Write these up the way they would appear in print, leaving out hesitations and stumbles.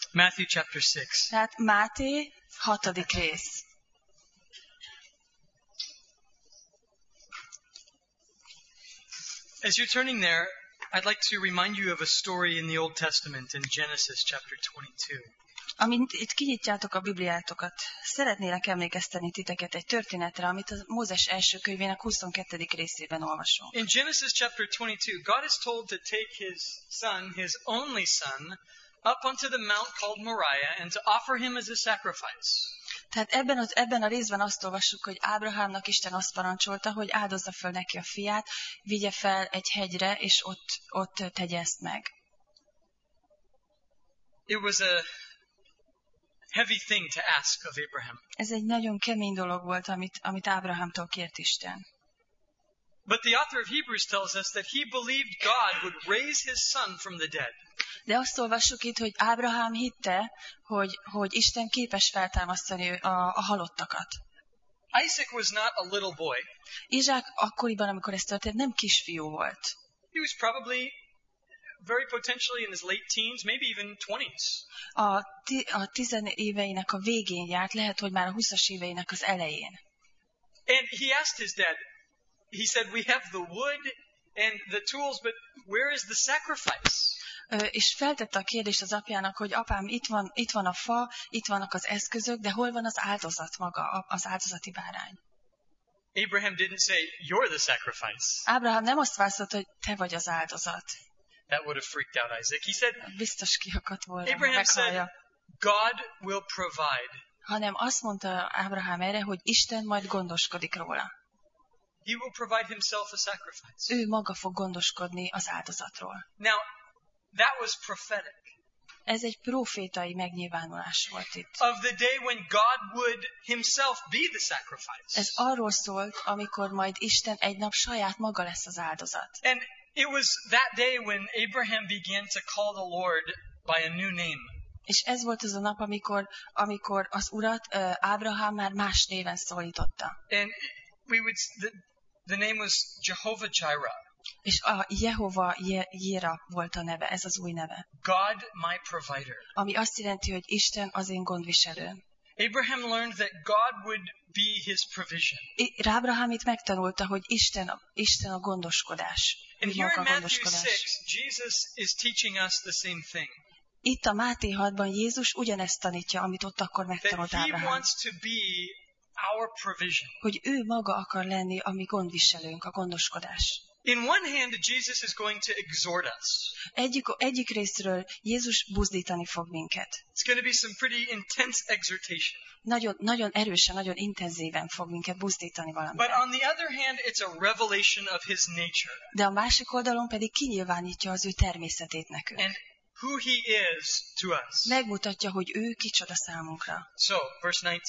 Matthew chapter 6. Tehát Máté 6. rész. As you're turning there, I'd like to remind you of a story in the Old Testament in Genesis chapter 22. Amint itt kinyitjátok a Bibliátokat, szeretnélek emlékeztetni titeket egy történetre, amit a Mózes első könyvének 22. részében olvasunk. In Genesis chapter 22, God is told to take his son, his only son, up onto the mount called Moriah and to offer him as a sacrifice. Tehát ebben a részben azt olvassuk, hogy Ábrahámnak Isten azt parancsolta, hogy áldozza föl neki a fiát, vigye fel egy hegyre, és ott tegye ezt meg. It was a heavy thing to ask of Abraham. Ez egy nagyon kemény dolog volt, amit Ábrahámtól kért Isten. But the author of Hebrews tells us that he believed God would raise his son from the dead. De azt olvassuk itt, hogy Ábrahám hitte, hogy Isten képes feltámasztani a halottakat. Isaac was not a little boy. Izsák akkoriban, amikor ez történt, nem kisfiú volt. He was probably very potentially in his late teens, maybe even 20s. A 10 éveinek a végén járt, lehet, hogy már a 20-as éveinek az elején. And he asked his dad, he said, we have the wood and the tools, but where is the sacrifice? És feltette a kérdést az apjának, hogy apám, itt van a fa, itt vannak az eszközök, de hol van az áldozat maga, az áldozati bárány? Abraham didn't say, you're the sacrifice. Ábrahám nem azt válaszolt, hogy te vagy az áldozat. That would have freaked out Isaac. He said, Biztos kiakadt volna, Abraham said, meghallja. God will provide. Hanem azt mondta Ábrahám erre, hogy Isten majd gondoskodik róla. He will provide himself a sacrifice. Ő maga fog gondoskodni az áldozatról. Now, that was prophetic. Ez egy profétai megnyilvánulás volt itt. Of the day when God would himself be the sacrifice. Ez arról szólt, amikor majd Isten egy nap saját maga lesz az áldozat. And it was that day when Abraham began to call the Lord by a new name. És ez volt az a nap, amikor az Urat Ábrahám már más néven szólította. And the name was Jehovah Jireh. És a Jehova Jira volt a neve, ez az új neve. God my provider. Ami azt jelenti, hogy Isten az én gondviselőm. Abraham learned that God would be his provision. Ábrahám itt megtanulta, hogy Isten a gondoskodás. And here in Matthew 6, Jesus is teaching us the same thing. Itt a Máté 6-ban Jézus ugyanezt tanítja, amit ott akkor megtanult That he Ábrahám. wants to be our provision. Hogy ő maga akar lenni a mi gondviselőnk, a gondoskodás. In one hand, Jesus is going to exhort us. Egyik részről Jézus buzdítani fog minket. It's going to be some pretty intense exhortation. Nagyon erősen, nagyon intenzíven fog minket buzdítani But valamivel. on the other hand, it's a revelation of his nature De a másik oldalon pedig kinyilvánítja az ő természetét nekünk. and who he is to us. Megmutatja, hogy ő kicsoda számunkra. So, verse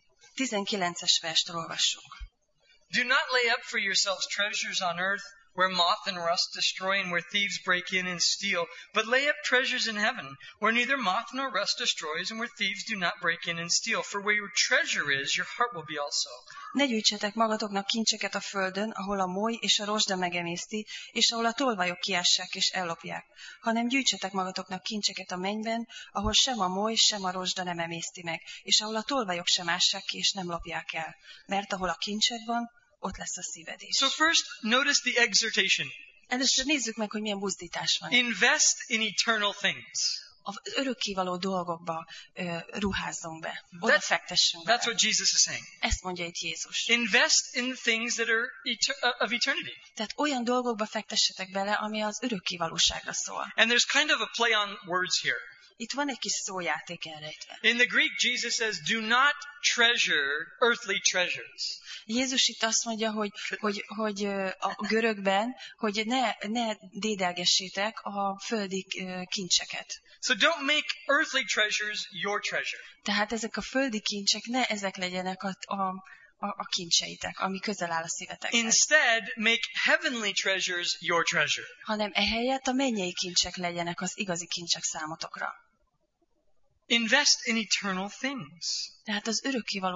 19. 19-es verstől olvassuk. Do not lay up for yourselves treasures on earth, where moth and rust destroy and where thieves break in and steal, but lay up treasures in heaven, where neither moth nor rust destroys and where thieves do not break in and steal. For where your treasure is, your heart will be also. Ne gyűjtsetek magatoknak kincseket a földön, ahol a moly és a rozsda megemészti, és ahol a tolvajok kiássák és ellopják, hanem gyűjtsetek magatoknak kincseket a mennyben, ahol sem a moly, sem a rozsda nem emészti meg, és ahol a tolvajok sem ássák ki és nem lopják el. Mert ahol a kincsed van, ott lesz a szíved is. So first, notice the exhortation. Először nézzük meg, hogy milyen buzdítás van. Invest in eternal things. Az örökkévaló dolgokba ruházzunk be. Oda fektessünk That's be. what Jesus is saying. Ezt mondja itt Jézus. Invest in things that are of eternity. Tehát olyan dolgokba fektessetek bele, ami az örökkévalóságra szól. And there's kind of a play on words here. Itt van egy kis szójáték elrejtve. In the Greek, Jesus says, do not treasure earthly treasures. Jézus itt azt mondja, hogy a görögben, hogy ne dédelgessétek a földi kincseket. So don't make earthly treasures your treasure. Tehát ezek a földi kincsek, ne ezek legyenek a kincseitek, ami közel áll a szívetekhez. Instead, make heavenly treasures your treasure. Hanem ehelyett a mennyei kincsek legyenek az igazi kincsek számotokra. Invest in eternal things. Tehát az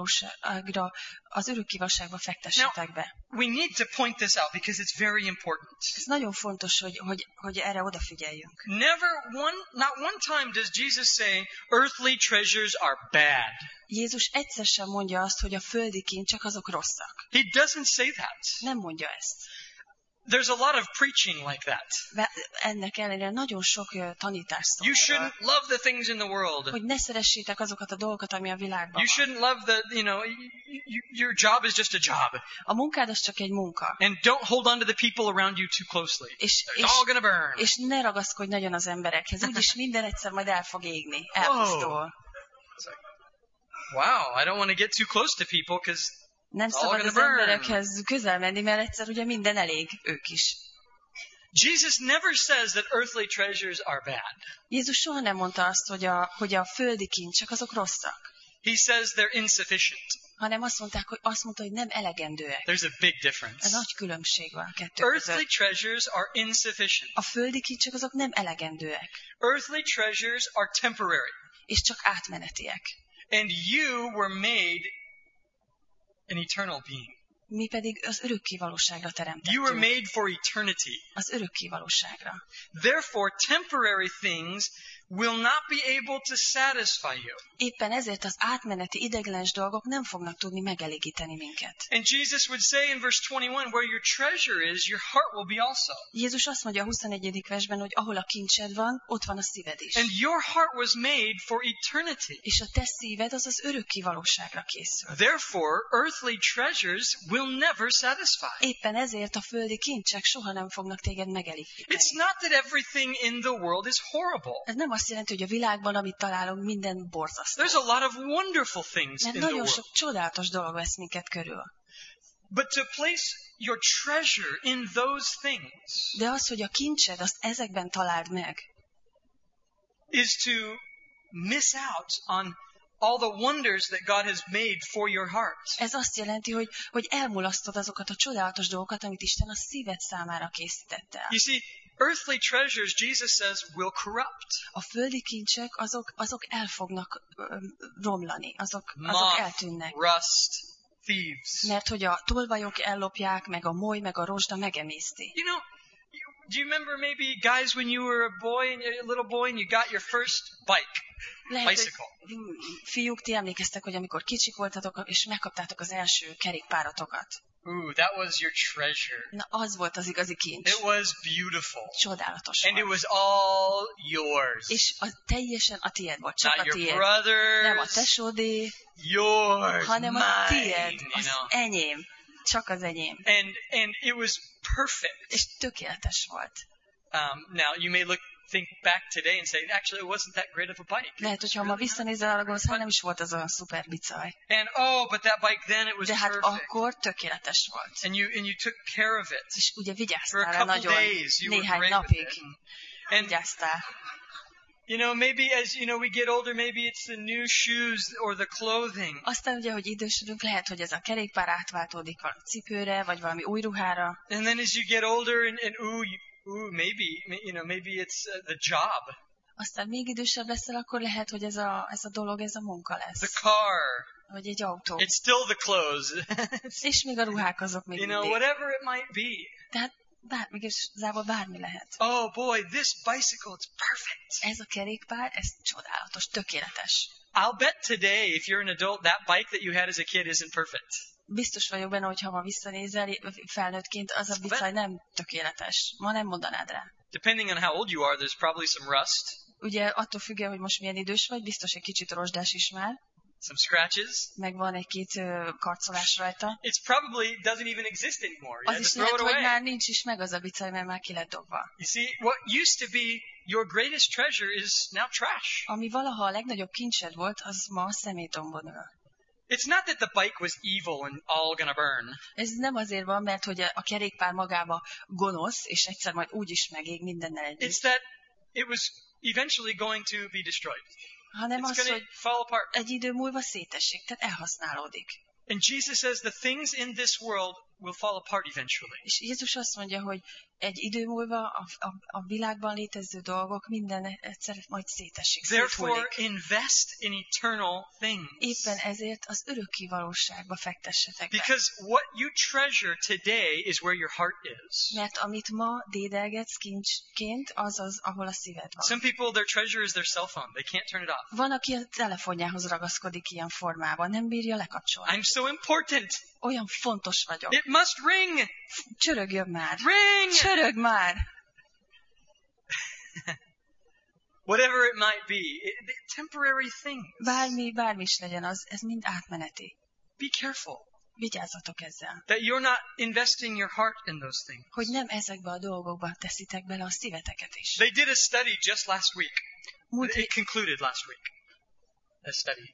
örökkévalóságba fektessetek be. We need to point this out because it's very important. Ez nagyon fontos, hogy erre odafigyeljünk. Not one time does Jesus say earthly treasures are bad. Jézus egyszer sem mondja azt, hogy a földi kincsek azok rosszak. He doesn't say that. Nem mondja ezt. There's a lot of preaching like that. Ennek ellenére nagyon sok tanítás szól. You shouldn't love the things in the world. Hogy ne szeressétek azokat a dolgokat, ami a világban You shouldn't love your job is just a job. A munkád az csak egy munka. And don't hold on to the people around you too closely. They're all gonna burn. És ne ragaszkodj nagyon az emberekhez. Úgyis minden egyszer majd el fog égni. Elpusztul. Wow, I don't want to get too close to people because nem szabad az emberekhez közel menni, mert egyszer ugye minden elég ők is. Jesus never says that earthly treasures are bad. Jézus soha nem mondta azt, hogy a földi kincsek azok rosszak. He says they're insufficient. Hanem azt mondta, hogy nem elegendőek. There's a big difference. Ez nagy különbség van a kettő Earthly között. treasures are insufficient. A földi kincsek azok nem elegendőek. Earthly treasures are temporary. És csak átmenetiek. And you were made an eternal being. Mi pedig az örökkévalóságra teremtettünk. You were made for eternity. Az örökkévalóságra. Therefore, temporary things will not be able to satisfy you. Éppen ezért az átmeneti ideiglenes dolgok nem fognak tudni megelégíteni minket. And Jesus would say in verse 21, where your treasure is, your heart will be also. Jézus azt mondja a 21. versben, hogy ahol a kincsed van, ott van a szíved is. And your heart was made for eternity. És a te szíved az az örökkévalóságra készül. Therefore, earthly treasures will never satisfy. Éppen ezért a földi kincsek soha nem fognak téged megelégíteni. It's not that everything in the world is horrible. Ez nem azt jelenti, hogy a világban, amit találunk, minden borzasztó. There's a lot of wonderful things Mert in the nagyon world. sok csodálatos dolog vesz minket körül. But to place your treasure in those things De az, hogy a kincsed, azt ezekben találd meg, is to miss out on all the wonders that God has made for your heart. ez azt jelenti, hogy elmulasztod azokat a csodálatos dolgokat, amit Isten a szíved számára készített el. You see, earthly treasures, Jesus says, will corrupt. A földi kincsek, azok el fognak romlani, azok Moth, eltűnnek. rust, thieves. Mert hogy a tolvajok ellopják, meg a moly, meg a rozsda megemészti. You know, do you remember maybe guys when you were a little boy and you got your first bike? Lehet, Bicycle. hogy fiúk, ti emlékeztek, hogy amikor kicsik voltatok, és megkaptátok az első kerékpáratokat. Ooh, that was your treasure. Na, az volt az igazi kincs. It was beautiful. Csodálatos And it volt. was all yours. És teljesen a tiéd volt, csak Not a your tiéd. brother's, Nem a tesódé, yours, hanem a mine, tiéd, you az know. enyém, csak az enyém. And it was perfect. És tökéletes volt. Now, you may think back today and say, actually, it wasn't that great of a bike. Lehet, hogyha ma visszanézel arra, gondolsz, nem is volt az olyan szuper bicaj. And but that bike then, it was De hát perfect. akkor tökéletes volt. And you took care of it. És ugye For a vigyáztál rá couple nagyon, days, you were néhány great with napig it. And vigyáztál. you know, maybe as we get older, maybe it's the new shoes or the clothing. Aztán ugye, hogy idősödünk, lehet, hogy ez a kerékpár átváltódik valami cipőre, vagy valami új ruhára. And then as you get older, and maybe it's the job, Aztán még idősebb leszel, akkor lehet, hogy ez a dolog, ez a munka the lesz. car. Vagy egy autó. It's still the clothes. És még a ruhák azok még You know, mindig. whatever it might be. Tehát igazából bármi lehet. Oh boy, this bicycle, it's perfect. Ez a kerékpár, ez csodálatos, tökéletes. I'll bet today, if you're an adult, that bike that you had as a kid isn't perfect. Biztos vagyok benne, hogy ha ma visszanézel felnőttként, az a bicaj nem tökéletes. Ma nem mondanád rá. Depending on how old you are, there's probably some rust, Ugye attól függően, hogy most milyen idős vagy, biztos egy kicsit rozsdás is már, some scratches. meg van egy-két karcolás rajta. It's probably doesn't even exist anymore. You Az had is to throw lehet, it hogy away. már nincs is meg az a bicaj, mert már ki lett dobva. You see, what used to be your greatest treasure is now trash. Ami valaha a legnagyobb kincsed volt, az ma a szemétdombon ül. It's not that the bike was evil and all gonna burn. Ez nem azért van, mert hogy a kerékpár magába gonosz, és egyszer majd úgy is megég mindennel együtt, It's that it was eventually going to be destroyed. hanem It's az, going hogy to fall apart. egy idő múlva szétesik, tehát elhasználódik. And Jesus says the things in this world will fall apart eventually. És Jézus azt mondja, hogy egy idő múlva a világban létező dolgok minden egyszer majd szétesik, Therefore, széthullik. invest in eternal things. Éppen ezért az örökké valóságba fektessetek be. Because what you treasure today is where your heart is. Mert amit ma dédelgetsz kincsként, az az, ahol a szíved van. Some people, their treasure is their cell phone. They can't turn it off. Van, aki a telefonjához ragaszkodik ilyen formában, nem bírja lekapcsolni. I'm so important. Olyan fontos vagyok. It must ring. Csörögjön már! Ring! Csörög már! Whatever it might be. Temporary things. Bármi is legyen az, ez mind átmeneti. Be careful Vigyázzatok ezzel, that you're not investing your heart in those things. hogy nem ezekbe a dolgokba teszitek bele a szíveteket is. They did a study just last week. Múlt It concluded last week. A study.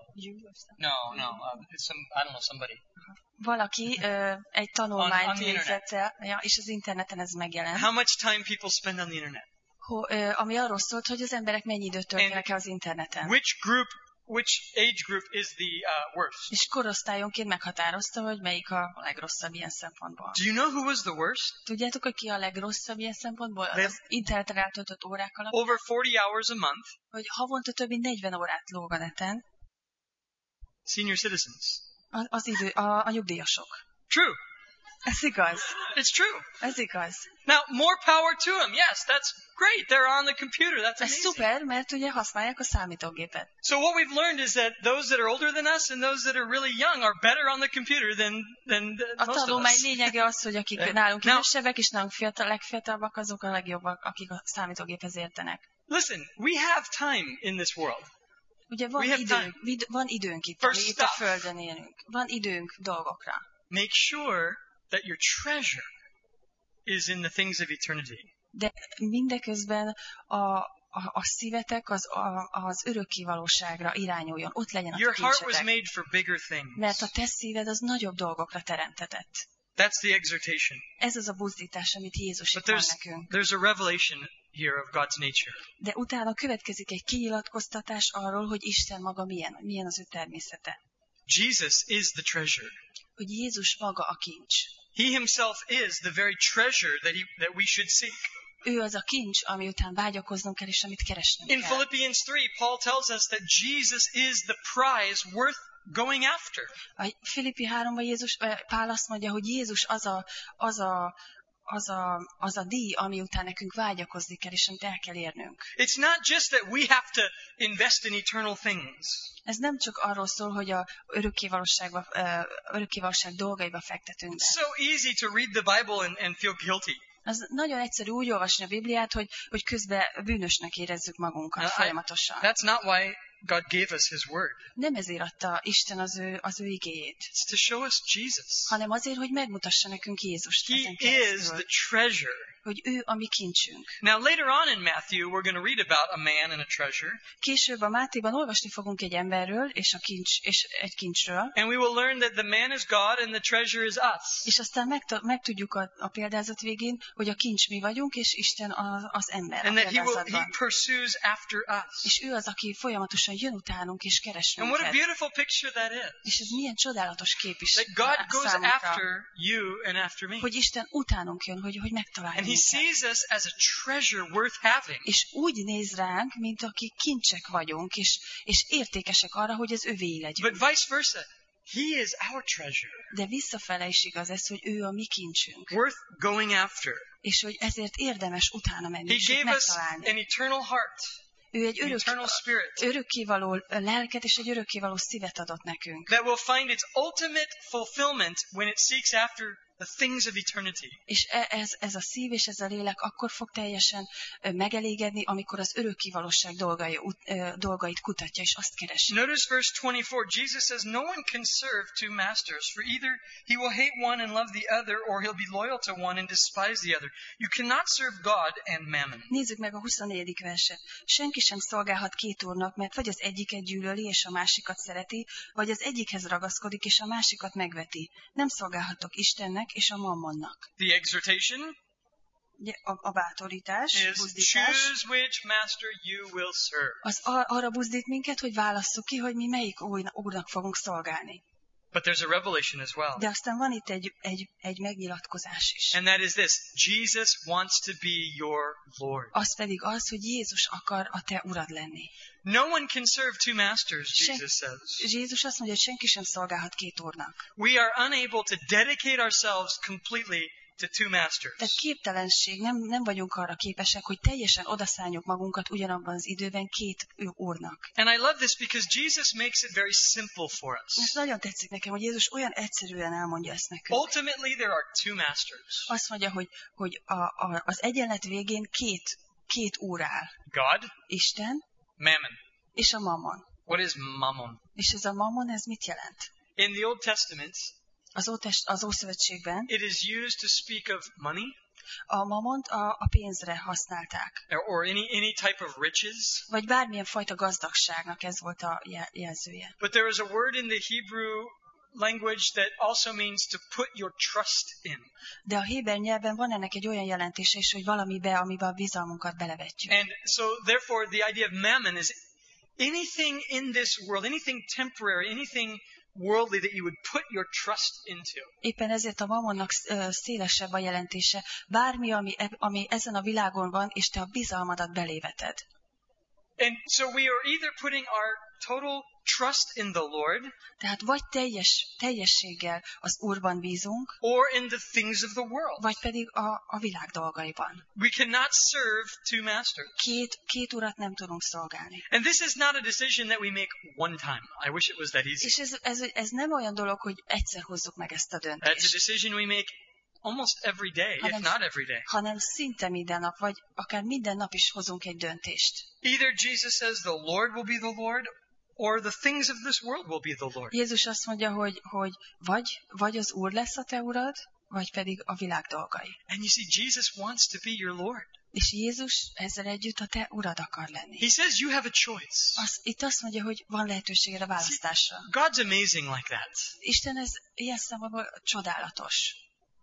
I don't know, somebody. Valaki egy On tanulmányt the internet. végzett el, és az interneten ez megjelent, How much time people spend on the internet? ami arról szólt, hogy az emberek mennyi időt töltenek el az interneten. Which age group is the worst? És korosztályonként meghatározta, hogy melyik a legrosszabb ilyen szempontból. Do you know who was the worst? Tudjátok, hogy ki a legrosszabb ilyen szempontból? They- Az interneten eltöltött órák alatt, Over 40 hours a month. hogy havonta több mint 40 órát lóg a neten, Senior citizens. a nyugdíjasok. True. Ez igaz. It's true. Ez igaz. Now, more power to them. Yes, that's great. They're on the computer. That's Ez amazing. szuper, mert ugye használják a számítógépet. So what we've learned is that those that are older than us and those that are really young are better on the computer than A most of tanulmány us. lényege az, hogy akik Yeah. nálunk Now- idősebbek és nálunk legfiatalabbak, azok a legjobbak, akik a számítógéphez értenek. Listen, we have time in this world. Ugye We have van időnk itt, For ami itt a stuff. Földön élünk. Van időnk dolgokra. Make sure that your treasure is in the things of eternity. De mindeközben a szívetek az örökké valóságra irányuljon. Ott legyen a Your heart was kincsetek. made for bigger things. Mert a te szíved az nagyobb dolgokra teremtetett. That's the exhortation. Ez az a buzdítás, amit Jézus But itt mond nekünk. there's a revelation here of God's nature. De utána következik egy kinyilatkoztatás arról, hogy Isten maga milyen az ő természete. Jesus is the treasure. Hogy Jézus maga a kincs. He himself is the very treasure that we should seek. Ő az a kincs, ami után vágyakoznunk kell, és amit keresnünk In kell. Philippians 3, Paul tells us that Jesus is the prize worth going after. A Filippi 3-ban Pál azt mondja, hogy Jézus az a díj, ami után nekünk vágyakozni kell, és amit el kell érnünk. It's not just that we have to invest in eternal things. Ez nem csak arról szól, hogy a örökkévalóság dolgaiba fektetünk be. It's so easy to read the Bible and feel guilty. Az nagyon egyszerű úgy olvasni a Bibliát, hogy közben bűnösnek érezzük magunkat folyamatosan. That's not why God gave us His Word. Nem ezért adta Isten az ő igéjét, It's to show us Jesus. hanem azért, hogy megmutassa nekünk Jézust He ezen is keresztül, the treasure. hogy ő a mi kincsünk. Now, later on in Matthew, we're going to read about a man and a treasure, Később a Mátéban olvasni fogunk egy emberről és egy kincsről, and we will learn that the man is God and the treasure is us. és aztán megtudjuk a példázat végén, hogy a kincs mi vagyunk, és Isten az ember a And that he példázatban. pursues after us. És ő az, aki folyamatosan jön utánunk és keres And what a minket. beautiful picture that is. És ez milyen csodálatos kép is That God goes számunkra, after you and after me. hogy Isten utánunk jön, hogy megtalálja And He minket. sees us as a treasure worth having. És úgy néz ránk, mint akik kincsek vagyunk, és értékesek arra, hogy az övéi legyünk. But vice versa. He is our treasure, De visszafele is igaz ez, hogy ő a mi kincsünk. worth going after. És hogy ezért érdemes utána menni, He és őt gave us megtalálni. an eternal heart, Ő egy an eternal spirit örökkévaló lelket és egy örökkévaló szívet adott nekünk. that will find its ultimate fulfillment when it seeks after the things of eternity. És ez a szív és ez a lélek akkor fog teljesen megelégedni, amikor az örökkévalóság dolgait kutatja, és azt keresi. Notice verse 24. Jesus says, "No one can serve two masters, for either he will hate one and love the other, or he'll be loyal to one and despise the other. You cannot serve God and mammon." Nézzük meg a 24. verset. Senki sem szolgálhat két úrnak, mert vagy az egyiket gyűlöli, és a másikat szereti, vagy az egyikhez ragaszkodik, és a másikat megveti. Nem szolgálhattok Istennek és a mammonnak. The exhortation Ugye a bátorítás, is buzdítás, choose which master you will serve. az arra buzdít minket, hogy válasszuk ki, hogy mi melyik úrnak fogunk szolgálni. But there's a revelation as well. De aztán van itt egy megnyilatkozás is. And that is this: Jesus wants to be your Lord. Az pedig az, hogy Jézus akar a te urad lenni. No one can serve two masters, Jesus says. Jézus azt mondja, hogy senki sem szolgálhat két úrnak. We are unable to dedicate ourselves completely to two masters. Tehát képtelenség, nem vagyunk arra képesek, hogy teljesen odaszálljuk magunkat ugyanabban az időben két úrnak. And I love this because Jesus makes it very simple for us. És nagyon tetszik nekem, hogy Jézus olyan egyszerűen elmondja ezt nekünk. Ultimately, there are two masters. Azt mondja, hogy az egyenlet végén két úr áll. God, Isten Mammon. és a Mammon. What is Mammon? És ez a Mammon, ez mit jelent? In the Old Testament, Az Ószövetségben it is used to speak of money a Mammont a pénzre használták. or any type of riches. Vagy bármilyen fajta gazdagságnak ez volt a jelzője. But there is a word in the Hebrew language that also means to put your trust in. De a héber nyelven van ennek egy olyan jelentése is, hogy valamibe, amiben a bizalmunkat belevetjük. And so therefore the idea of mammon is anything in this world, anything temporary, anything worldly that you would put your trust into. Éppen ezért a Mammonnak szélesebb a jelentése. Bármi, ami ezen a világon van, és te a bizalmadat beléveted. And so we are either putting our total trust in the Lord, Tehát vagy teljességgel az Úrban bízunk, or in the things of the world. vagy pedig a világ dolgaiban. We cannot serve two masters. Két urat nem tudunk szolgálni. And this is not a decision that we make one time. I wish it was that easy. És ez nem olyan dolog, hogy egyszer hozzuk meg ezt a That's a döntést, decision we make almost every day, if not every day. hanem szinte minden nap, vagy akár minden nap is hozunk egy döntést. Either Jesus says the Lord will be the Lord, or the things of this world will be the Lord. Jézus azt mondja, hogy vagy az Úr lesz a te urad, vagy pedig a világ dolgai. And you see, Jesus wants to be your Lord. És Jézus ezzel együtt a te urad akar lenni. He says you have a choice. Itt azt mondja, hogy van lehetőséged a választásra. God's amazing like that. Isten ez ilyen szempontból csodálatos.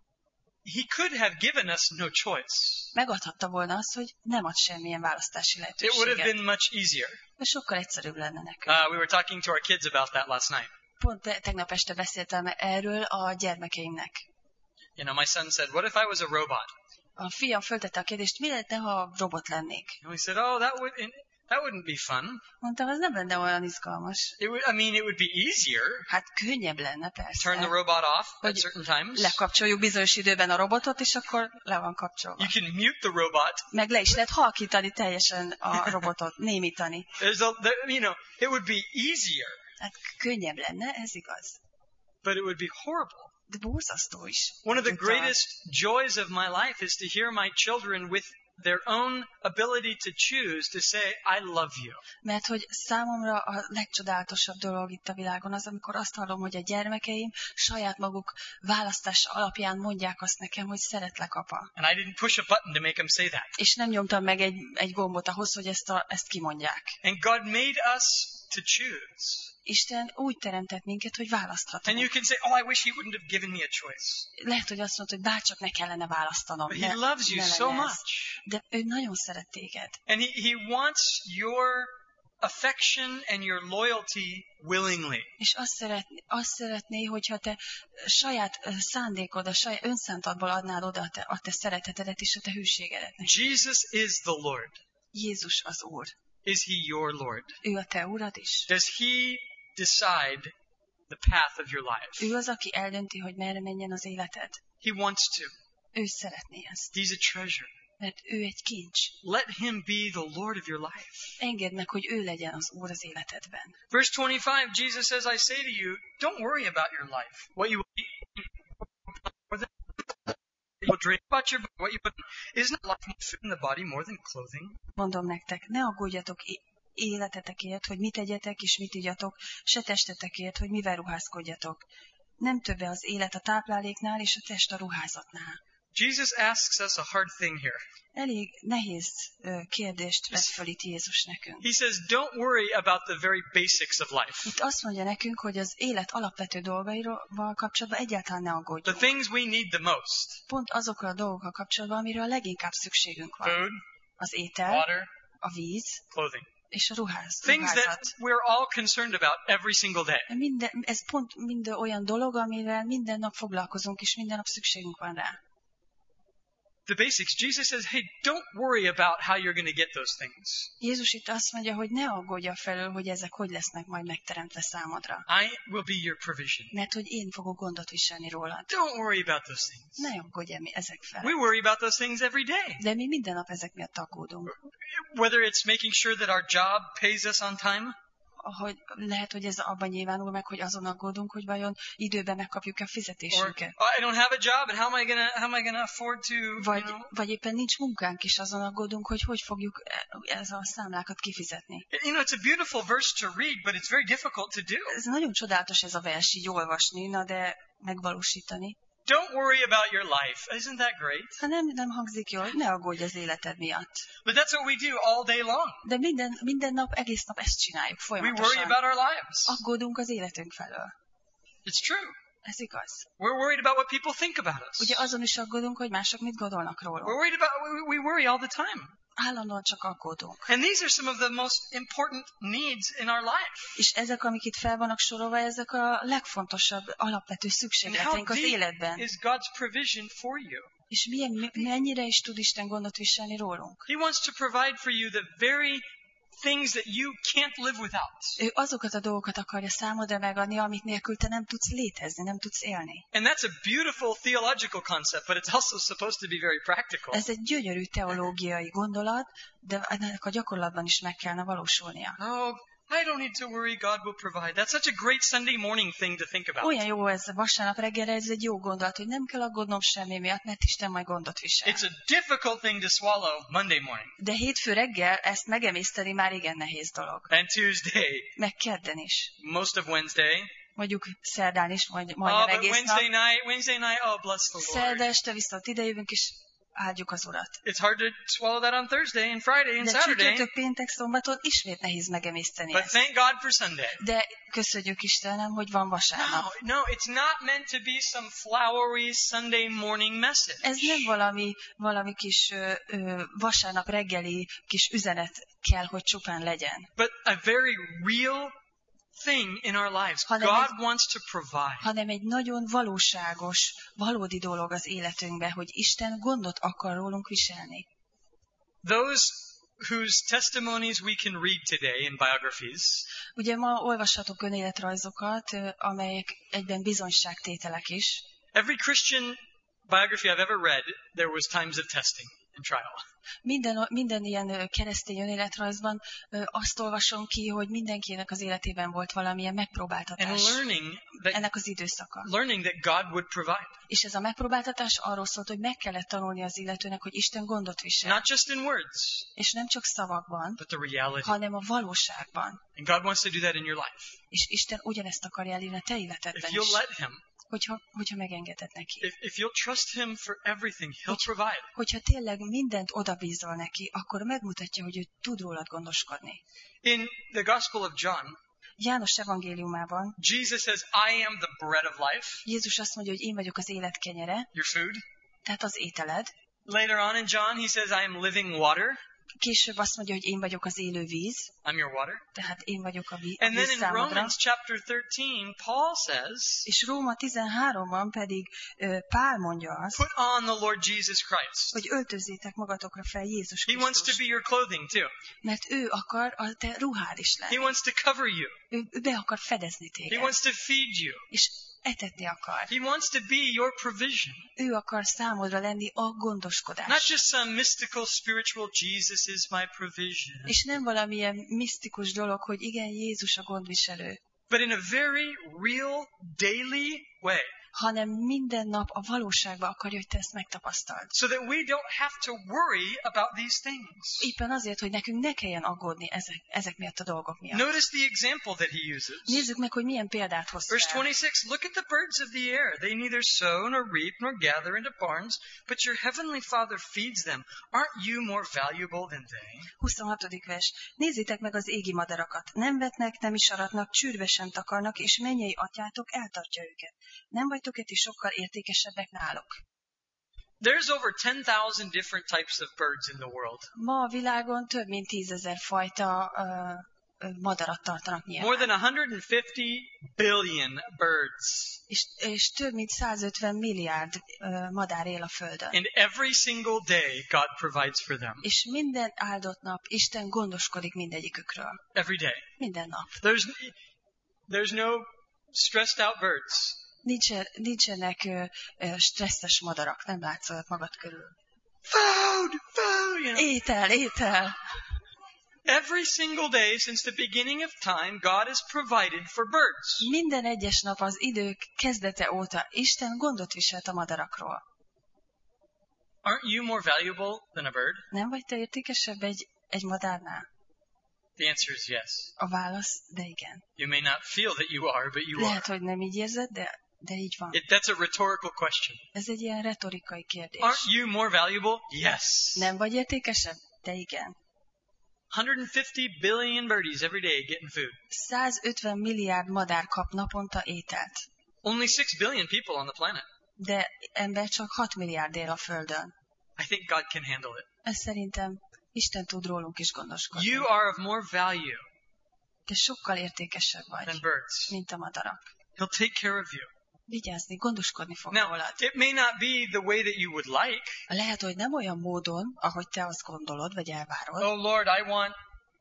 He could have given us no choice. Megadhatta volna azt, hogy nem ad semmilyen választási It would have lehetőséget. been much easier. De sokkal egyszerűbb lenne nekünk. We were talking to our kids about that last night. Pont tegnap este beszéltem erről a gyermekeimnek. You know, my son said, "What if I was a robot?" A fiam föltette a kérdést, mi lenne, ha robot lennék? And we said, "Oh, that wouldn't be fun. Mondtam, ez nem lenne olyan izgalmas. It would be easier. Hát könnyebb lenne, Turn the persze. robot off at Hogy certain times. lekapcsoljuk bizonyos időben a robotot, és akkor le van kapcsolva. You can mute the robot. Meg le is lehet halkítani teljesen a robotot, némítani. It would be easier, Hát könnyebb lenne, ez igaz. but it would be horrible. De borzasztó is. One of the Egyúttal. greatest joys of my life is to hear my children with their own ability to choose to say, "I love you." Mert hogy számomra a legcsodálatosabb dolog itt a világon az, amikor azt hallom, hogy a gyermekeim saját maguk választása alapján mondják azt nekem, hogy szeretlek, apa. And I didn't push a button to make them say that. És nem nyomtam meg egy gombot ahhoz, hogy ezt kimondják. And God made us to choose. Isten úgy teremtett minket, hogy And választhatunk. you can say, "Oh, I wish he wouldn't have given me a choice." Lehet, hogy azt mondod, hogy bárcsak ne kellene választanom. But he loves you ne so lenne ez. much. De ő nagyon szeret téged. And he wants your affection and your loyalty willingly. És azt szeretné, hogyha te saját szándékod, a saját önszántadból adnád oda a te szeretetedet és a te hűségedet neki. Jesus is the Lord. Jézus az Úr. Is he your Lord? Ő a te urad is. Does he decide the path of your life? Ő az, aki eldönti, hogy merre menjen az életed. He wants to. Ő szeretné ezt, He's a treasure. mert ő egy kincs. Let him be the Lord of your life. Engedd meg, hogy ő legyen az Úr az életedben. Verse 25, Jesus says, "I say to you, don't worry about your life, what you will eat, or what you will drink, about your body, what you put on. Is not life more fit in the body more than clothing?" Mondom nektek, ne aggódjatok életetekért, hogy mit tegyetek és mit igyatok, se testetekért, hogy mivel ruházkodjatok. Nem többe az élet a tápláléknál és a test a ruházatnál. Jesus asks us a hard thing here. Elég nehéz kérdést vett föl itt Jézus nekünk. He says, don't worry about the very basics of life. Itt azt mondja nekünk, hogy az élet alapvető dolgaival kapcsolatban egyáltalán ne The aggódjunk. things we need the most. Pont azokkal a dolgokkal kapcsolatban, amiről a leginkább szükségünk van. Food, Az étel, water, a víz, clothing. És a Things that ruházat. we're all concerned about every single day. Ez pont mind olyan dolog, amivel minden nap foglalkozunk, és minden nap szükségünk van rá. The basics. Jesus says, hey, don't worry about how you're going to get those things. Jézus itt azt mondja, hogy ne aggódja felől, hogy ezek hogy lesznek majd megteremtve számodra. I will be your provision. Mert hogy én fogok gondot viselni rólad. Don't worry about those things. Ne aggódj ezek We felől. worry about those things every day. De mi minden nap ezek miatt aggódunk. Whether it's making sure that our job pays us on time, Hogy lehet, hogy ez abban nyilvánul meg, hogy azon aggódunk, hogy vajon időben megkapjuk a or fizetésünket. I don't have a job and how am I gonna afford to, Vagy éppen nincs munkánk, és azon aggódunk, hogy fogjuk ez a számlákat kifizetni. It's a beautiful verse to read, but it's very difficult to do. Ez nagyon csodálatos ez a vers így olvasni, de megvalósítani. Don't worry about your life. Isn't that great? Ha nem hangzik jól, ne aggódj az életed miatt. But that's what we do all day long. De minden nap, egész nap ezt csináljuk We worry folyamatosan. about our lives. Aggódunk az életünk felől. It's true. Ez igaz. We're worried about what people think about us. Ugye azon is aggódunk, hogy mások mit gondolnak We're rólunk. worried about, we worry all the time. Állandóan csak aggódunk. And these are some of the most important needs in our life. És ezek, amik itt fel vannak sorolva, ezek a legfontosabb, alapvető And how szükségleteink az deep életben. is God's provision for you? És mennyire is tud Isten gondot viselni rólunk. He wants to provide for you the very things that you can't live without. Ő azokat a dolgokat akarja számodra megadni, amit nélkül te nem tudsz létezni, nem tudsz élni. And that's a beautiful theological concept, but it's also supposed to be very practical. Ez egy gyönyörű teológiai gondolat, de ennek a gyakorlatban is meg kellene valósulnia. Oh, I don't need to worry, God will provide. That's such a great Sunday morning thing to think about. Olyan jó ez vasárnap reggelre, ez egy jó gondolat, hogy nem kell aggódnom semmi miatt, mert Isten majd gondot visel. It's a difficult thing to swallow Monday morning De hétfő reggel ezt megemészteni már igen nehéz dolog. and Tuesday, Meg kedden is. most of Wednesday. Mondjuk szerdán is, Oh, majdnem but egész nap. Wednesday night, oh, bless the Lord. Szerda este viszont idejövünk, és áldjuk az Urat. It's hard to swallow that on Thursday and Friday and De Saturday, csütörtök, péntek, szombaton ismét nehéz megemészteni but ezt. thank God for Sunday. De köszönjük Istenem, hogy van vasárnap. No, it's not meant to be some flowery Sunday morning message. Ez nem valami kis vasárnap reggeli kis üzenet kell, hogy csupán legyen, But a very real thing in our lives. God wants to provide. hanem egy nagyon valóságos, valódi dolog az életünkben, hogy Isten gondot akar rólunk viselni. Those whose testimonies we can read today in biographies Ugye ma olvashatunk önéletrajzokat, amelyek egyben bizonyságtételek is. Every Christian biography I've ever read, there was times of testing and trial. Minden ilyen keresztény önéletrajzban azt olvasom ki, hogy mindenkinek az életében volt valamilyen And megpróbáltatás. Ennek az időszaka. learning that God would provide. És ez a megpróbáltatás arról szólt, hogy meg kellett tanulni az illetőnek, hogy Isten gondot visel. Not just in words, És nem csak szavakban, but the reality. hanem a valóságban. And God wants to do that in your life. És Isten ugyanezt akarja elérni a te életedben If you'll is, let Him, hogyha megengeded neki. if you'll trust Him for everything, He'll provide. Hogyha tényleg mindent odabízol neki, akkor megmutatja, hogy ő tud rólad gondoskodni. In the Gospel of John, János evangéliumában Jesus says, I am the bread of life, Jézus azt mondja, hogy én vagyok az élet kenyere, your food. tehát az ételed. Later on in John, He says, I am living water, Később azt mondja, hogy én vagyok az élő víz, I'm your water. tehát én vagyok a And then víz in számodra. Romans chapter 13, Paul says, És Róma 13-ban pedig Pál mondja azt, put on the Lord Jesus Christ. hogy öltözzétek magatokra fel Jézus He wants to Krisztust, be your clothing too. mert ő akar a te ruhád is He lenni. wants to cover you. Ő be akar fedezni He téged, wants to feed you. és etetni akar. He wants to be your provision. Ő akar számodra lenni a Not gondoskodás. just some mystical, spiritual, Jesus is my provision. És nem valamilyen misztikus dolog, hogy igen, Jézus a gondviselő, But in a very real, daily way. hanem minden nap a valóságban akarja, hogy te ezt megtapasztald. So that we don't have to worry about these things. Éppen azért, hogy nekünk ne kelljen aggódni ezek miatt a dolgok miatt. Notice the example that he uses. Nézzük meg, hogy milyen példát hoz Verse fel. 26, look at the birds of the air. They neither sow nor reap nor gather into barns, but your heavenly Father feeds them. Aren't you more valuable than they? 26. vers. Nézzétek meg az égi madarakat. Nem vetnek, nem is aratnak, csűrbe sem takarnak, és mennyei atyátok eltartja őket. Nem vagytok-e ti sokkal értékesebbek náluk? There's over 10,000 different types of birds in the world. Ma a világon több mint 10 000 fajta madarat tartanak More nyilván. than 150 billion birds. És több mint 150 milliárd madár él a Földön. And every single day, God provides for them. És minden áldott nap Isten gondoskodik mindegyikükről. Every day. Minden nap. There's no stressed out birds. Nincsenek stresszes madarak, nem látsz olyat magad körül. Food, you know. Étel. Every single day since the beginning of time, God has provided for birds. Minden egyes nap az idők kezdete óta Isten gondot viselt a madarakról. Aren't you more valuable than a bird? Nem vagy te értékesebb egy madárnál? The answer is yes. A válasz, de igen. You may not feel that you are, but you are. Lehet, hogy nem így érzed, de így van. That's a rhetorical question. Ez egy ilyen retorikai kérdés. Aren't you more valuable? Yes. Nem vagy értékesebb? De igen. 150 billion birdies every day getting food. 150 milliárd madár kap naponta ételt. Only 6 billion people on the planet. De ember csak 6 milliárd él a Földön. I think God can handle it. Ez szerintem Isten tud rólunk is gondoskodni. You are of more value Te sokkal értékesebb than vagy, birds. mint a madarak. He'll take care of you. Vigyázni, gondoskodni fog Now, rólad. it may not be the way that you would like. Lehet, hogy nem olyan módon, ahogy te azt gondolod, vagy elvárod. Oh Lord, I want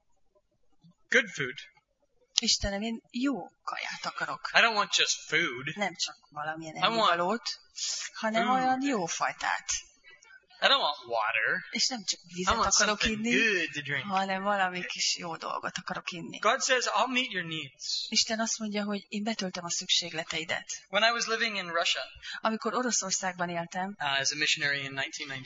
good food. Istenem, én jó kaját akarok. I don't want just food. Nem csak valamilyen I want ennivalót, hanem food. olyan jó fajtát. I don't want water. És nem csak I vizet want akarok something inni, good to drink. hanem valami kis jó dolgot akarok inni. God says, I'll meet your needs. Isten azt mondja, hogy én betöltöm a szükségleteidet. When I was living in Russia Amikor Oroszországban éltem, as a missionary in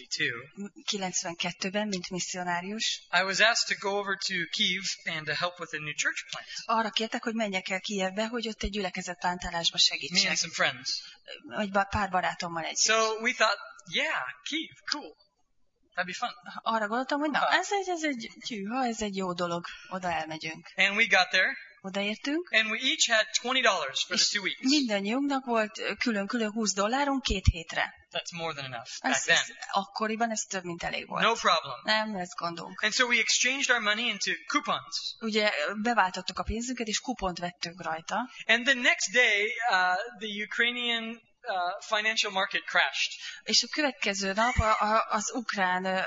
1992, 92-ben, mint misszionárius, I was asked to go over to Kyiv and to help with a new church plant. arra kértek, hogy menjek el Kijevbe, hogy ott egy gyülekezet plantálásba Me segítsek. and some friends. Vagy pár barátommal együtt. So we thought, yeah, Kyiv, cool. That'd be fun. Arra gondoltam, hogy na, ez egy jó dolog, oda elmegyünk. And we got there, Odaértünk, and we each had $20 for the 2 weeks. mindannyiunknak volt külön-külön $20 2 hétre. That's more than enough back then. Akkoriban ez több, mint elég volt. No problem. Nem lesz gondunk. And so we exchanged our money into coupons. Ugye beváltottuk a pénzünket, és kupont vettünk rajta. And the next day, the Ukrainian financial market crashed. És a következő nap az ukrán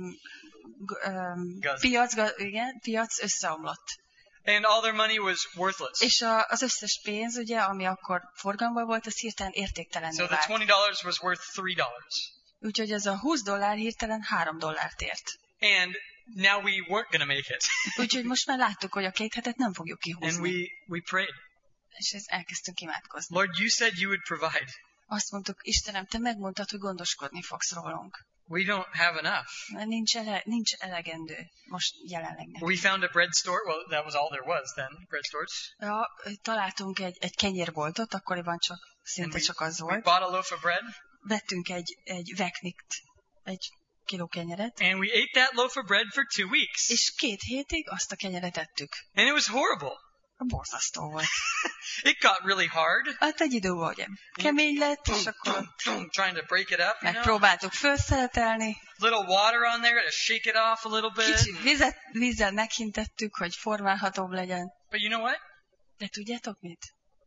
piac összeomlott. And all their money was worthless. És az összes pénz, ugye, ami akkor forgalomban volt, az hirtelen értéktelenné So the vált. $20 was worth $3. Úgyhogy ez a $20 hirtelen $3 ért. And now we weren't going to make it. Úgyhogy most már láttuk, hogy a 2 hetet nem fogjuk And kihúzni. we prayed. És elkezdtünk imádkozni. Lord, you said you would provide. Azt mondtuk, Istenem, te megmondtad, hogy gondoskodni fogsz rólunk. We don't have enough. Nincs elegendő most jelenleg nekünk. We found a bread store. Well, that was all there was then, bread stores. Ja, találtunk egy kenyérboltot, akkoriban szinte csak az We volt. bought a loaf of bread. Vettünk egy veknikt, egy kiló kenyeret, And we ate that loaf of bread for 2 weeks. és 2 hétig azt a kenyeret ettük. And it was horrible. Borzasztó volt. It got really hard. Hát egy idő volt, ugye. Kemény lett, és akkor Trying to break it up, you know. megpróbáltuk felszeletelni. Little water on there to shake it off a little bit. Kicsit vízzel meghintettük, hogy formálhatóbb legyen. But you know what? De tudjátok mit?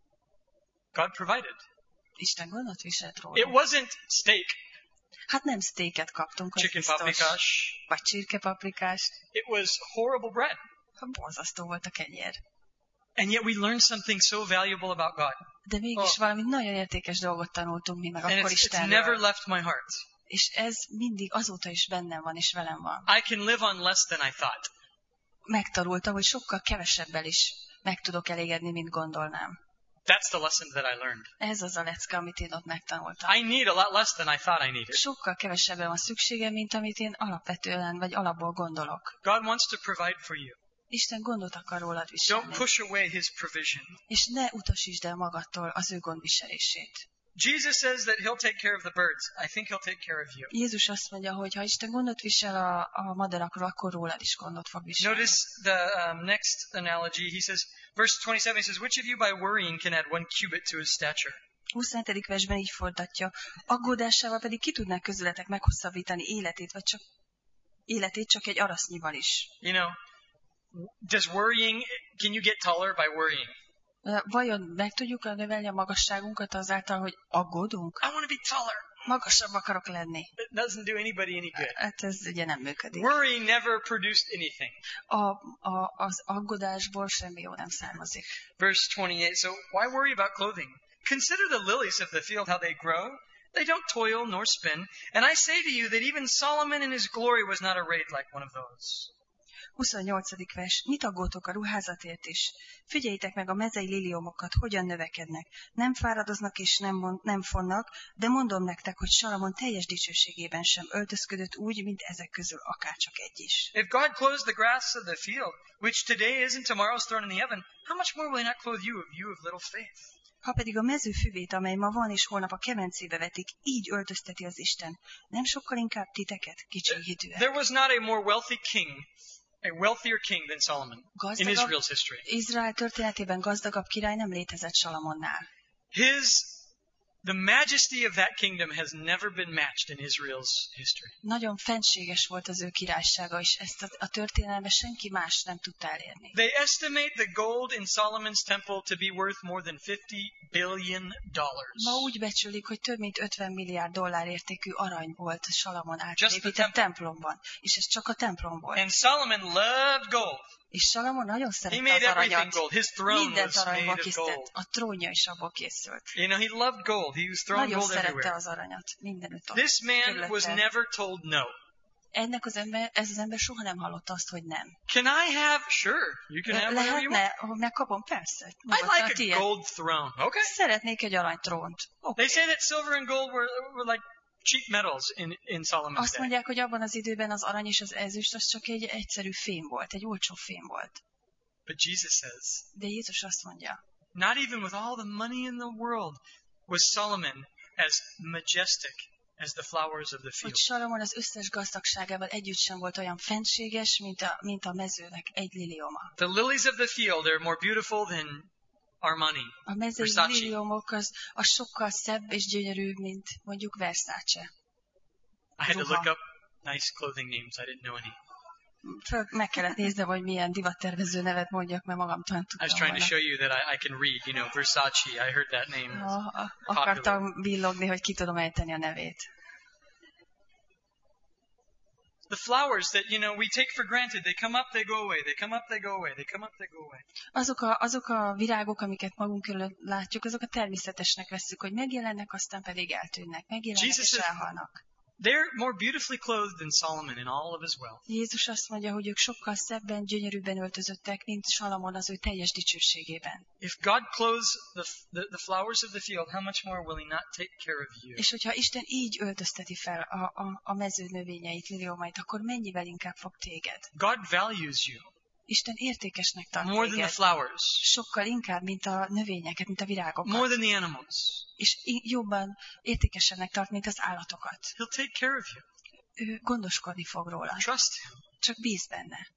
God provided. Isten gondot viselt It róla. wasn't steak, Hát nem steaket kaptunk, az chicken biztos. paprikash. Vagy csirkepaprikást. It was horrible bread. Borzasztó volt a kenyér. And yet we learned something so valuable about God. De mégis valami nagyon értékes dolgot tanultunk mi meg And akkor it's Istenről. never left my heart. És ez mindig azóta is bennem van, és velem van. I can live on less than I thought. Megtanultam, hogy sokkal kevesebbel is meg tudok elégedni, mint gondolnám. That's the lesson that I learned. Ez az a lecke, amit én ott megtanultam. I need a lot less than I thought I needed. Sokkal kevesebben van szükségem, mint amit én alapvetően vagy alapból gondolok. God wants to provide for you. Isten gondot akar rólad Don't viselni. push away His provision. És ne utasítsd el magadtól az ő gondviselését. Jesus says that He'll take care of the birds. I think He'll take care of you. Jézus azt mondja, hogy ha Isten gondot visel a madarakról, akkor rólad is gondot fog viselni. Notice the next analogy. He says, verse 27, he says, which of you by worrying can add 1 cubit to his stature? 27. versben így folytatja, aggódásával pedig ki tudná közületek meghosszabbítani életét csak egy arasznyival is. You know, does worrying, can you get taller by worrying? Vajon meg tudjuk növelni a magasságunkat azáltal, hogy aggódunk? I want to be taller. Magasabb akarok lenni. It doesn't do anybody any good. Hát ez ugye nem működik. Worrying never produced anything. Az aggodásból semmi jó nem származik. Verse 28, so why worry about clothing? Consider the lilies of the field, how they grow. They don't toil nor spin. And I say to you that even Solomon in his glory was not arrayed like one of those. 28. vers. Mit aggódtok a ruházatért is? Figyeljétek meg a mezei liliomokat, hogyan növekednek. Nem fáradoznak és nem fonnak, de mondom nektek, hogy Salamon teljes dicsőségében sem öltözködött úgy, mint ezek közül akárcsak egy is. If God clothes the grass of the field, which today is and tomorrow is thrown in the oven, how much more will he not clothe you of little faith? Ha pedig a mező füvét, amely ma van és holnap a kemencébe vetik, így öltözteti az Isten, nem sokkal inkább titeket, kicsi hitűek. There was not a more wealthy king, a wealthier king than Solomon in Israel's history. Izrael történetében gazdagabb király nem létezett Salamonnál. The majesty of that kingdom has never been matched in Israel's history. Nagyon fenséges volt az ő királysága, és ezt a történelemben senki más nem tudta elérni. They estimate the gold in Solomon's temple to be worth more than $50 billion. Ma úgy becsülik, hogy több mint 50 milliárd dollár értékű arany volt Salamon által épített templomban, és ez csak a templom volt. And Solomon loved gold. És Salamon nagyon szerette az aranyat. Mindent aranyból készített. A trónja is abból készült. You know, he loved gold. He was throwing nagyon gold everywhere. szerette az aranyat. Mindenütt ott. This man was never told no. Ez az ember soha nem hallotta azt, hogy nem. Can I have? Sure, you can have whatever you want. Lehetne, megkapom, persze. I like a gold throne. Okay. Szeretnék egy aranytrónt. Okay. They say that silver and gold were like cheap metals in Solomon's Azt day. mondják, hogy abban az időben az arany és az ezüst az csak egy egyszerű fém volt, egy olcsó fém volt. But Jesus says, de Jézus azt mondja, not even with all the money in the world was Solomon as majestic as the flowers of the field. Hogy Salamon az összes gazdagságával együtt sem volt olyan fenséges, mint a mezőnek egy lilioma. The lilies of the field are more beautiful than Armani, a mezei liliomok az sokkal szebb és gyönyörű, mint mondjuk Versace. I had to look up nice clothing names. I didn't know any. Meg kellett néznem, hogy milyen divattervező nevet mondjak, mert magamtól tudtam. I was trying to show you that I can read, you know, Versace. I heard that name. Akartam villogni, hogy ki tudom ejteni a nevét. The flowers that, you know, we take for granted, they come up, they go away, they come up, they go away, they come up, they go away. Azok a virágok, amiket magunk körül látjuk, azok a természetesnek vesszük, hogy megjelennek, aztán pedig eltűnnek, megjelennek és elhalnak. They're more beautifully clothed than Solomon in all of his wealth. Jézus azt mondja, hogy ők sokkal szebben, gyönyörűbben öltözöttek, mint Salamon az ő teljes dicsőségében. If God clothes the flowers of the field, how much more will he not take care of you? És hogyha Isten így öltözteti fel a mező növényeit, liliomait, akkor mennyivel inkább fog téged? God values you. Isten értékesnek tart more than the flowers. Sokkal inkább, mint a növényeket, mint a virágokat. More than the animals. És jobban értékesebbnek tart, mint az állatokat. He'll take care of you. Ő gondoskodni fog róla. Trust him. Csak bíz benne.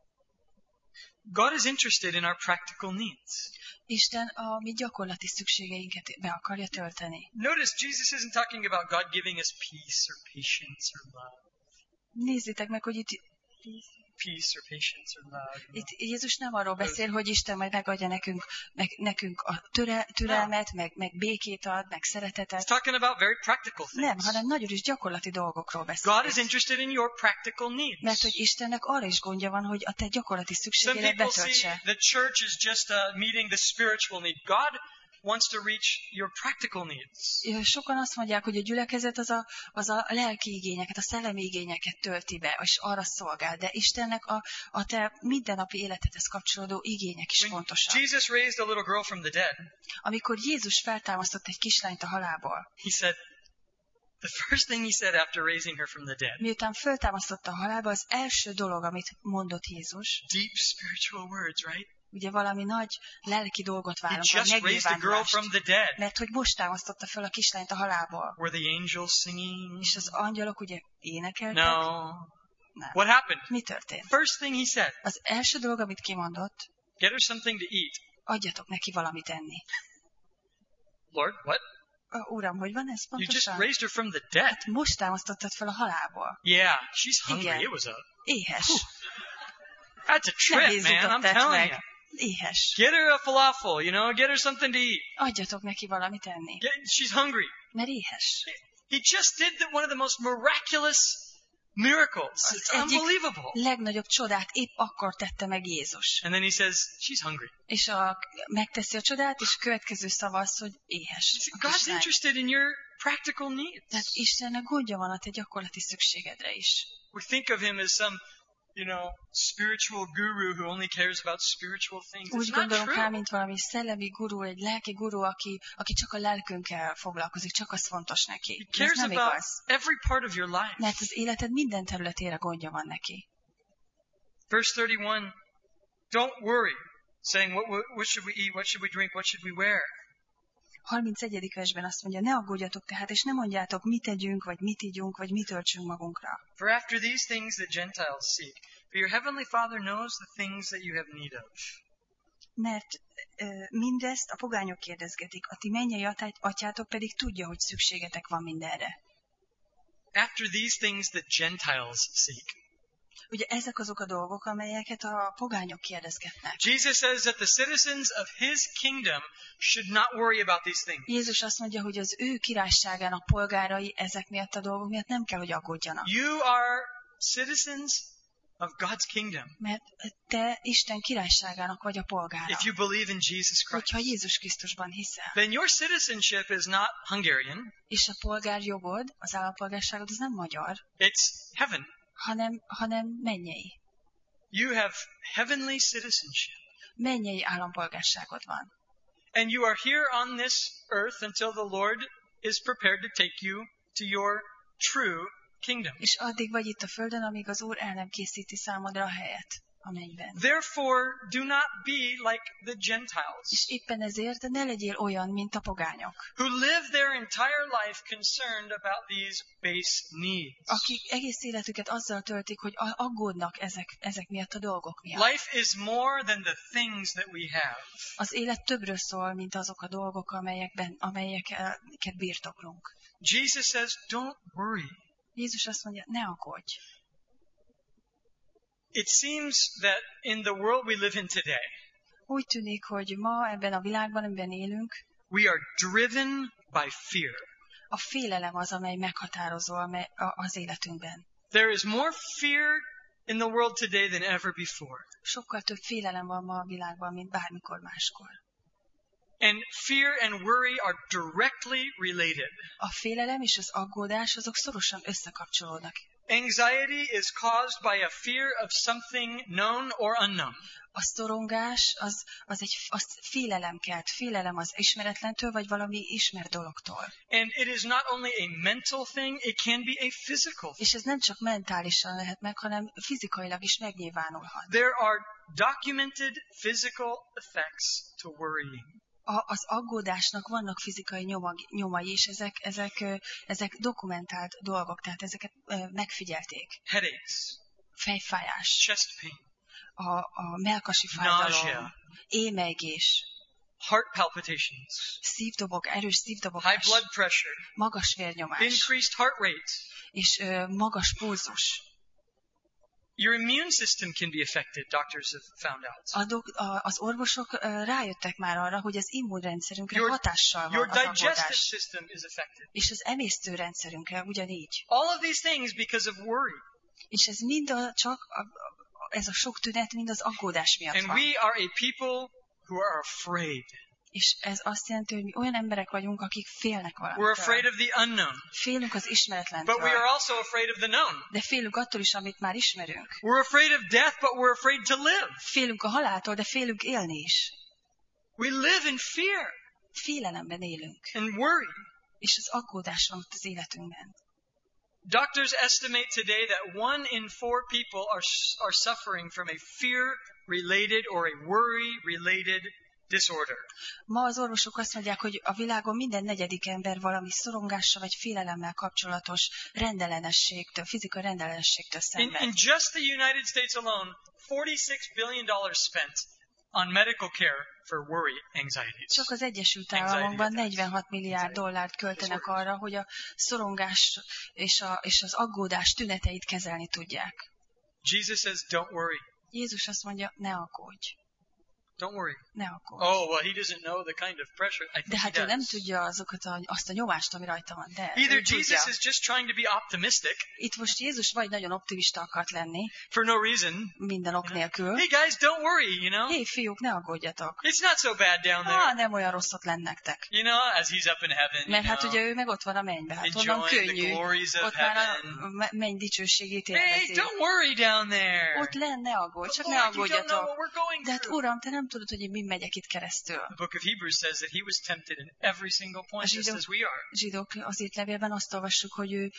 God is interested in our practical needs. Isten a mi gyakorlati szükségeinket be akarja tölteni. Notice Jesus isn't talking about God giving us peace or patience or love. Nézzétek meg, hogy itt peace or patience or love. Itt Jézus nem arról beszél, hogy Isten majd megadja nekünk a türelmet, meg békét ad, meg szeretetet. He's talking about very practical things. Nem, hanem nagyon is gyakorlati dolgokról beszél. God is interested in your practical needs. Mert hogy Istennek arra is gondja van, hogy a te gyakorlati szükségeidet betöltse. Some people see the church is just meeting the spiritual need. God wants to reach your practical needs. Sokan azt mondják, hogy a gyülekezet az a lelki igényeket, a szellemi igényeket tölti be, és arra szolgál. De Istennek a te mindennapi életedhez kapcsolódó igények is fontosak. Jesus raised a little girl from the dead. Amikor Jézus feltámasztott egy kislányt a halálból. He said, the first thing he said after raising her from the dead. Miután feltámasztotta a halálba, az első dolog, amit mondott Jézus. Deep spiritual words, right? Ugye valami nagy lelki dolgot várunk, a megnyilvánulást. Mert hogy most támasztotta fel a kislányt a halálból. Were the angels singing? És az angyalok ugye énekeltek? No. Nem. What happened? Mi történt? First thing he said. Az első dolog, amit kimondott. Get her something to eat. Adjatok neki valamit enni. Lord, what? Uram, hogy van ez You just pontosan? raised her from the dead. Hát most támasztottad fel a halálból. Yeah, she's hungry. Igen. It was Éhes. that's a trip, Nehéz man. utat I'm tett telling meg. you. Éhes. Get her a falafel, get her something to eat. Adjatok neki valamit enni. She's hungry. Mert éhes. He just did one of the most miraculous miracles. Az It's egyik unbelievable. legnagyobb csodát épp akkor tette meg Jézus. And then he says, she's hungry. És megteszi a csodát, és a következő szava az, hogy éhes. a God's kislány. interested in your practical needs. Tehát Istennek gondja van a te gyakorlati szükségedre is. We think of him as some, spiritual guru who only cares about spiritual things. Úgy It's not gondolunk rá, true. mint valami szellemi guru, egy lelki guru, aki csak a lelkünkkel foglalkozik, csak az fontos neki. He De ez cares nem about igaz. every part of your life. Mert az életed minden területére gondja van neki. Verse 31, don't worry, saying, what should we eat, what should we drink, what should we wear? 31. versben azt mondja, ne aggódjatok tehát, és ne mondjátok, mit tegyünk, vagy mit ígyunk, vagy mit öltsünk magunkra. For after these things the Gentiles seek, for your heavenly Father knows the things that you have need of. Mert mindezt a pogányok kérdezgetik, a ti mennyei atyátok pedig tudja, hogy szükségetek van mindenre. After these things the Gentiles seek. Ugye ezek azok a dolgok, amelyeket a pogányok kérdezgetnek. Jesus says that the citizens of his kingdom should not worry about these things. Jézus azt mondja, hogy az ő királyságának polgárai ezek miatt a dolgok miatt nem kell, hogy aggódjanak. You are citizens of God's kingdom Mert te Isten királyságának vagy a polgára. if you believe in Jesus Christ. Hogyha Jézus Krisztusban hiszel. Then your citizenship is not Hungarian, És a polgárjogod, az állampolgárságod, az nem magyar, it's heaven. hanem mennyei. You have heavenly citizenship. Mennyei állampolgárságod van. And you are here on this earth until the Lord is prepared to take you to your true kingdom. És addig vagy itt a földön, amíg az Úr el nem készíti számodra a helyet a mennyben. Therefore, do not be like the És Gentiles, éppen ezért ne legyél olyan, mint a pogányok, who live their entire life concerned about these base needs. akik egész életüket azzal töltik, hogy aggódnak ezek miatt a dolgok miatt. Life is more than the things that we have. Az élet többről szól, mint azok a dolgok, amelyeket birtoklunk. Jesus says, don't worry. Jézus azt mondja, ne aggódj. It seems that in the world we live in today, Úgy tűnik, hogy ma ebben a világban, amiben élünk, we are driven by fear. a félelem az, amely meghatározó az életünkben. There is more fear in the world today than ever before. Sokkal több félelem van ma a világban, mint bármikor máskor. And fear and worry are directly related. A félelem és az aggódás azok szorosan összekapcsolódnak. Anxiety is caused by a fear of something known or unknown. A szorongás az félelem kelt. Félelem az ismeretlentől, vagy valami ismert dologtól. And it is not only a mental thing, it can be a physical thing. És ez nem csak mentálisan lehet meg, hanem fizikailag is megnyilvánulhat. There are documented physical effects to worrying. Az aggódásnak vannak fizikai nyomai, és ezek dokumentált dolgok, tehát ezeket megfigyelték. Headaches, Fejfájás, chest pain, a mellkasi fájdalom, nausea, émelygés, heart palpitations, erős high szívdobogás, blood pressure, magas vérnyomás, increased heart rate. és magas pulzus. Your immune system can be affected, doctors have found out. Az orvosok rájöttek már arra, hogy az immunrendszerünkre Your- hatással Your van az digestive aggódás. system is affected. És az emésztőrendszerünkre ugyanígy. All of these things because of worry. És ez mind ez a sok tünet mind az aggódás miatt And van. we are a people who are afraid. És ez azt jelenti, hogy mi olyan emberek vagyunk, akik félnek We're afraid valamitől. of the unknown. Félünk az But we are ismeretlentől. also afraid of the known. De félünk attól is, amit már ismerünk. We're afraid of death, but we're afraid to live. Félünk a haláltól, de félünk élni is. We live in fear Félelemben élünk. and worry. És az aggódás van ott az életünkben. Doctors estimate today that 1 in 4 people are suffering from a fear-related or a worry-related disorder. Ma az orvosok azt mondják, hogy a világon minden negyedik ember valami szorongással vagy félelemmel kapcsolatos rendellenességtől, fizikai rendellenességtől In szenved. just the United States alone, $46 billion spent on medical care for worry anxieties. Csak az Egyesült Államokban 46 milliárd dollárt költenek arra, hogy a szorongás és az aggódás tüneteit kezelni tudják. Jesus says, don't worry. Jézus azt mondja, ne aggódj. Don't worry. Ne aggódj. Oh, well, he doesn't know the kind of pressure. I De think he hát ő nem does. tudja azt a nyomást, ami rajta van. De Either ő tudja. Jesus is just trying to be optimistic Itt most Jézus vagy nagyon optimista akart lenni, for no reason. minden ok nélkül. Hey guys, don't worry, you know. Hé, fiúk, ne aggódjatok. It's not so bad down there. Nem olyan rossz ott lenn nektek. You know, as he's up in heaven, Mert you hát know, ugye ő meg ott van a mennyben, hát onnan enjoying the könnyű. glories of Ott már a heaven. menny dicsőségét Hey, élvezi. don't worry down there. Ott lenn, ne aggódj, csak Lord, ne you don't know aggódjatok. what we're going De hát through. Uram, te nem tudod, hogy én mi megyek itt keresztül. The book of Hebrews says that he was tempted in every single point, just as we are. Zsidók az levélben azt olvassuk, hogy ő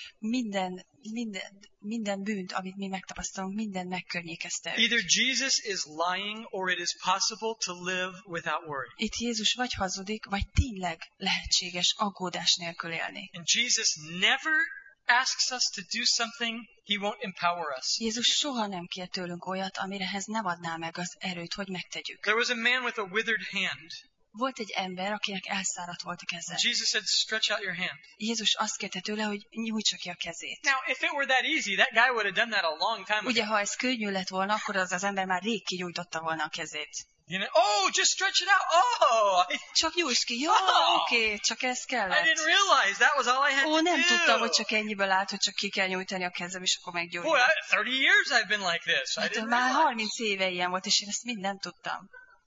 minden bűnt, amit mi megtapasztalunk, minden megkörnyékezte őt. Either Jesus is lying or it is possible to live without worry. Itt Jézus vagy hazudik, vagy tényleg lehetséges aggódás nélkül élni. And Jesus never asks us to do something he won't empower us. Jézus soha nem kér tőlünk olyat, amirehez nem adná meg az erőt, hogy megtegyük. There was a man with a withered hand. Volt egy ember, akinek elszáradt volt a keze. Jesus said, stretch out your hand. Jézus azt kérte tőle, hogy nyújtsa ki a kezét. Now, if it were that easy, that guy would have done that a long time Ugye, ago. ha ez könnyű lett volna, akkor az ember már rég kinyújtotta volna a kezét. You know, oh, just stretch it out. Oh, Csak nyújtsd ki. Jó, oké, csak ez I kellett. didn't realize that was all I had Ó, to nem do. tudtam, hogy csak ennyiből állt, hogy csak ki kell nyújtani a kezem, és akkor Boy, meggyógyul. 30 years I've been like this. I Hát didn't már realize. 30 éve ilyen volt, és én ezt mind nem tudtam.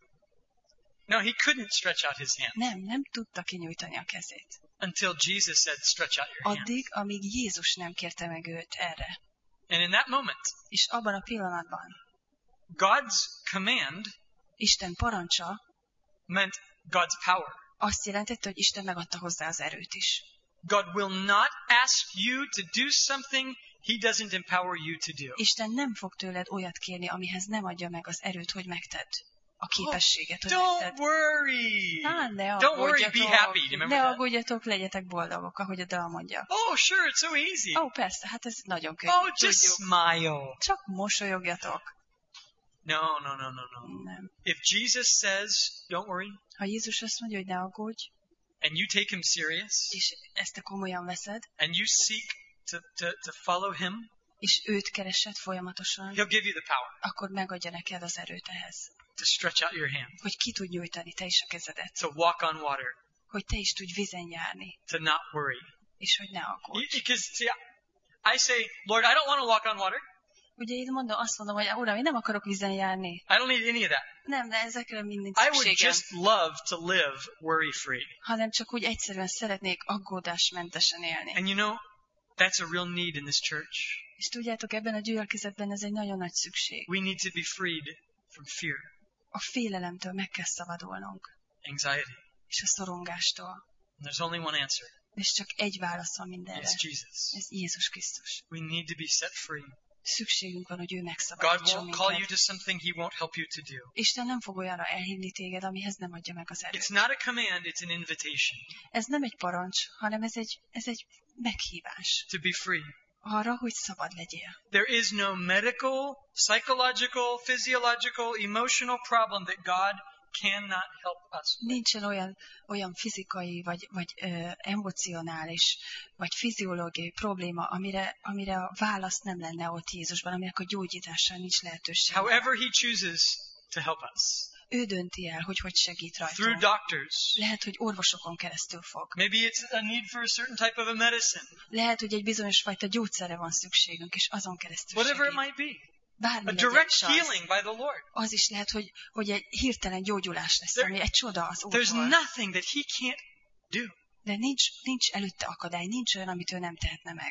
No, he couldn't stretch out his hand Nem tudta kinyújtani a kezét. until Jesus said, stretch out your hand. Addig, amíg Jézus nem kérte meg őt erre. And in that moment, És abban a pillanatban God's command Isten parancsa meant God's power. azt jelentette, hogy Isten megadta hozzá az erőt is. God will not ask you to do something he doesn't empower you to do. Isten nem fog tőled olyat kérni, amihez nem adja meg az erőt, hogy megtedd. A képességet, hogy Don't megtedd. worry. Ne Don't worry, be aggódjatok. happy. Do you remember Ne that? aggódjatok, legyetek boldogok, ahogy a dal mondja. Oh, sure, it's so easy. Persze, hát ez nagyon könnyű. Oh, just Tudjuk. smile. Csak mosolyogjatok. No. Nem. If Jesus says, don't worry, Ha Jézus azt mondja, hogy ne aggódj, and you take him serious, és ezt te komolyan veszed, and you seek to follow him, és őt keresed folyamatosan, he'll give you the power akkor megadja neked az erőt ehhez. to stretch out your hand, Hogy ki tud nyújtani te is a kezedet. to walk on water, Hogy te is tudj vizen járni, to not worry. és hogy ne aggódj. Because, see, I say, Lord, I don't want to walk on water. Ugye én azt mondom, hogy Uram, én nem akarok vizen járni. I don't need any of that. Nem, de ezekre mind I would szükségem. just love to live worry-free. Hanem csak úgy egyszerűen szeretnék aggódásmentesen élni. And you know, that's a real need in this church. És tudjátok, ebben a gyülekezetben ez egy nagyon nagy szükség. We need to be freed from fear, A félelemtől meg kell szabadulnunk, anxiety. és a szorongástól. And there's only one answer. És csak egy válasz van mindenre. It's Jesus. Ez Jézus Krisztus. We need to be set free. Szükségünk van, hogy ő God megszabadítson won't call you minket. to something he won't help you to do. Isten nem fog olyanra elhívni téged, amihez nem adja meg az erőt. It's not a command, it's an invitation Ez nem egy parancs, hanem ez egy meghívás to be free. arra, hogy szabad legyél. There is no medical, psychological, physiological, emotional problem that God cannot help us. Nincsen olyan fizikai, vagy emocionális, vagy fiziológiai probléma, amire a válasz nem lenne ott Jézusban, aminek a gyógyításra nincs lehetőség. However he chooses to help us. Ő dönti el, hogy segít Through rajtunk. doctors. Lehet, hogy orvosokon keresztül fog. Maybe it's a need for a certain type of a medicine. Lehet, hogy egy bizonyos fajta gyógyszerre van szükségünk, és azon keresztül Whatever it segít. might be. Bármi A legyen direct is az. healing by the Lord. Az is lehet, hogy egy hirtelen gyógyulás lesz, There- ami egy csoda az There's Úrtól. nothing that he can't do. De nincs előtte akadály, nincs olyan, amit ő nem tehetne meg.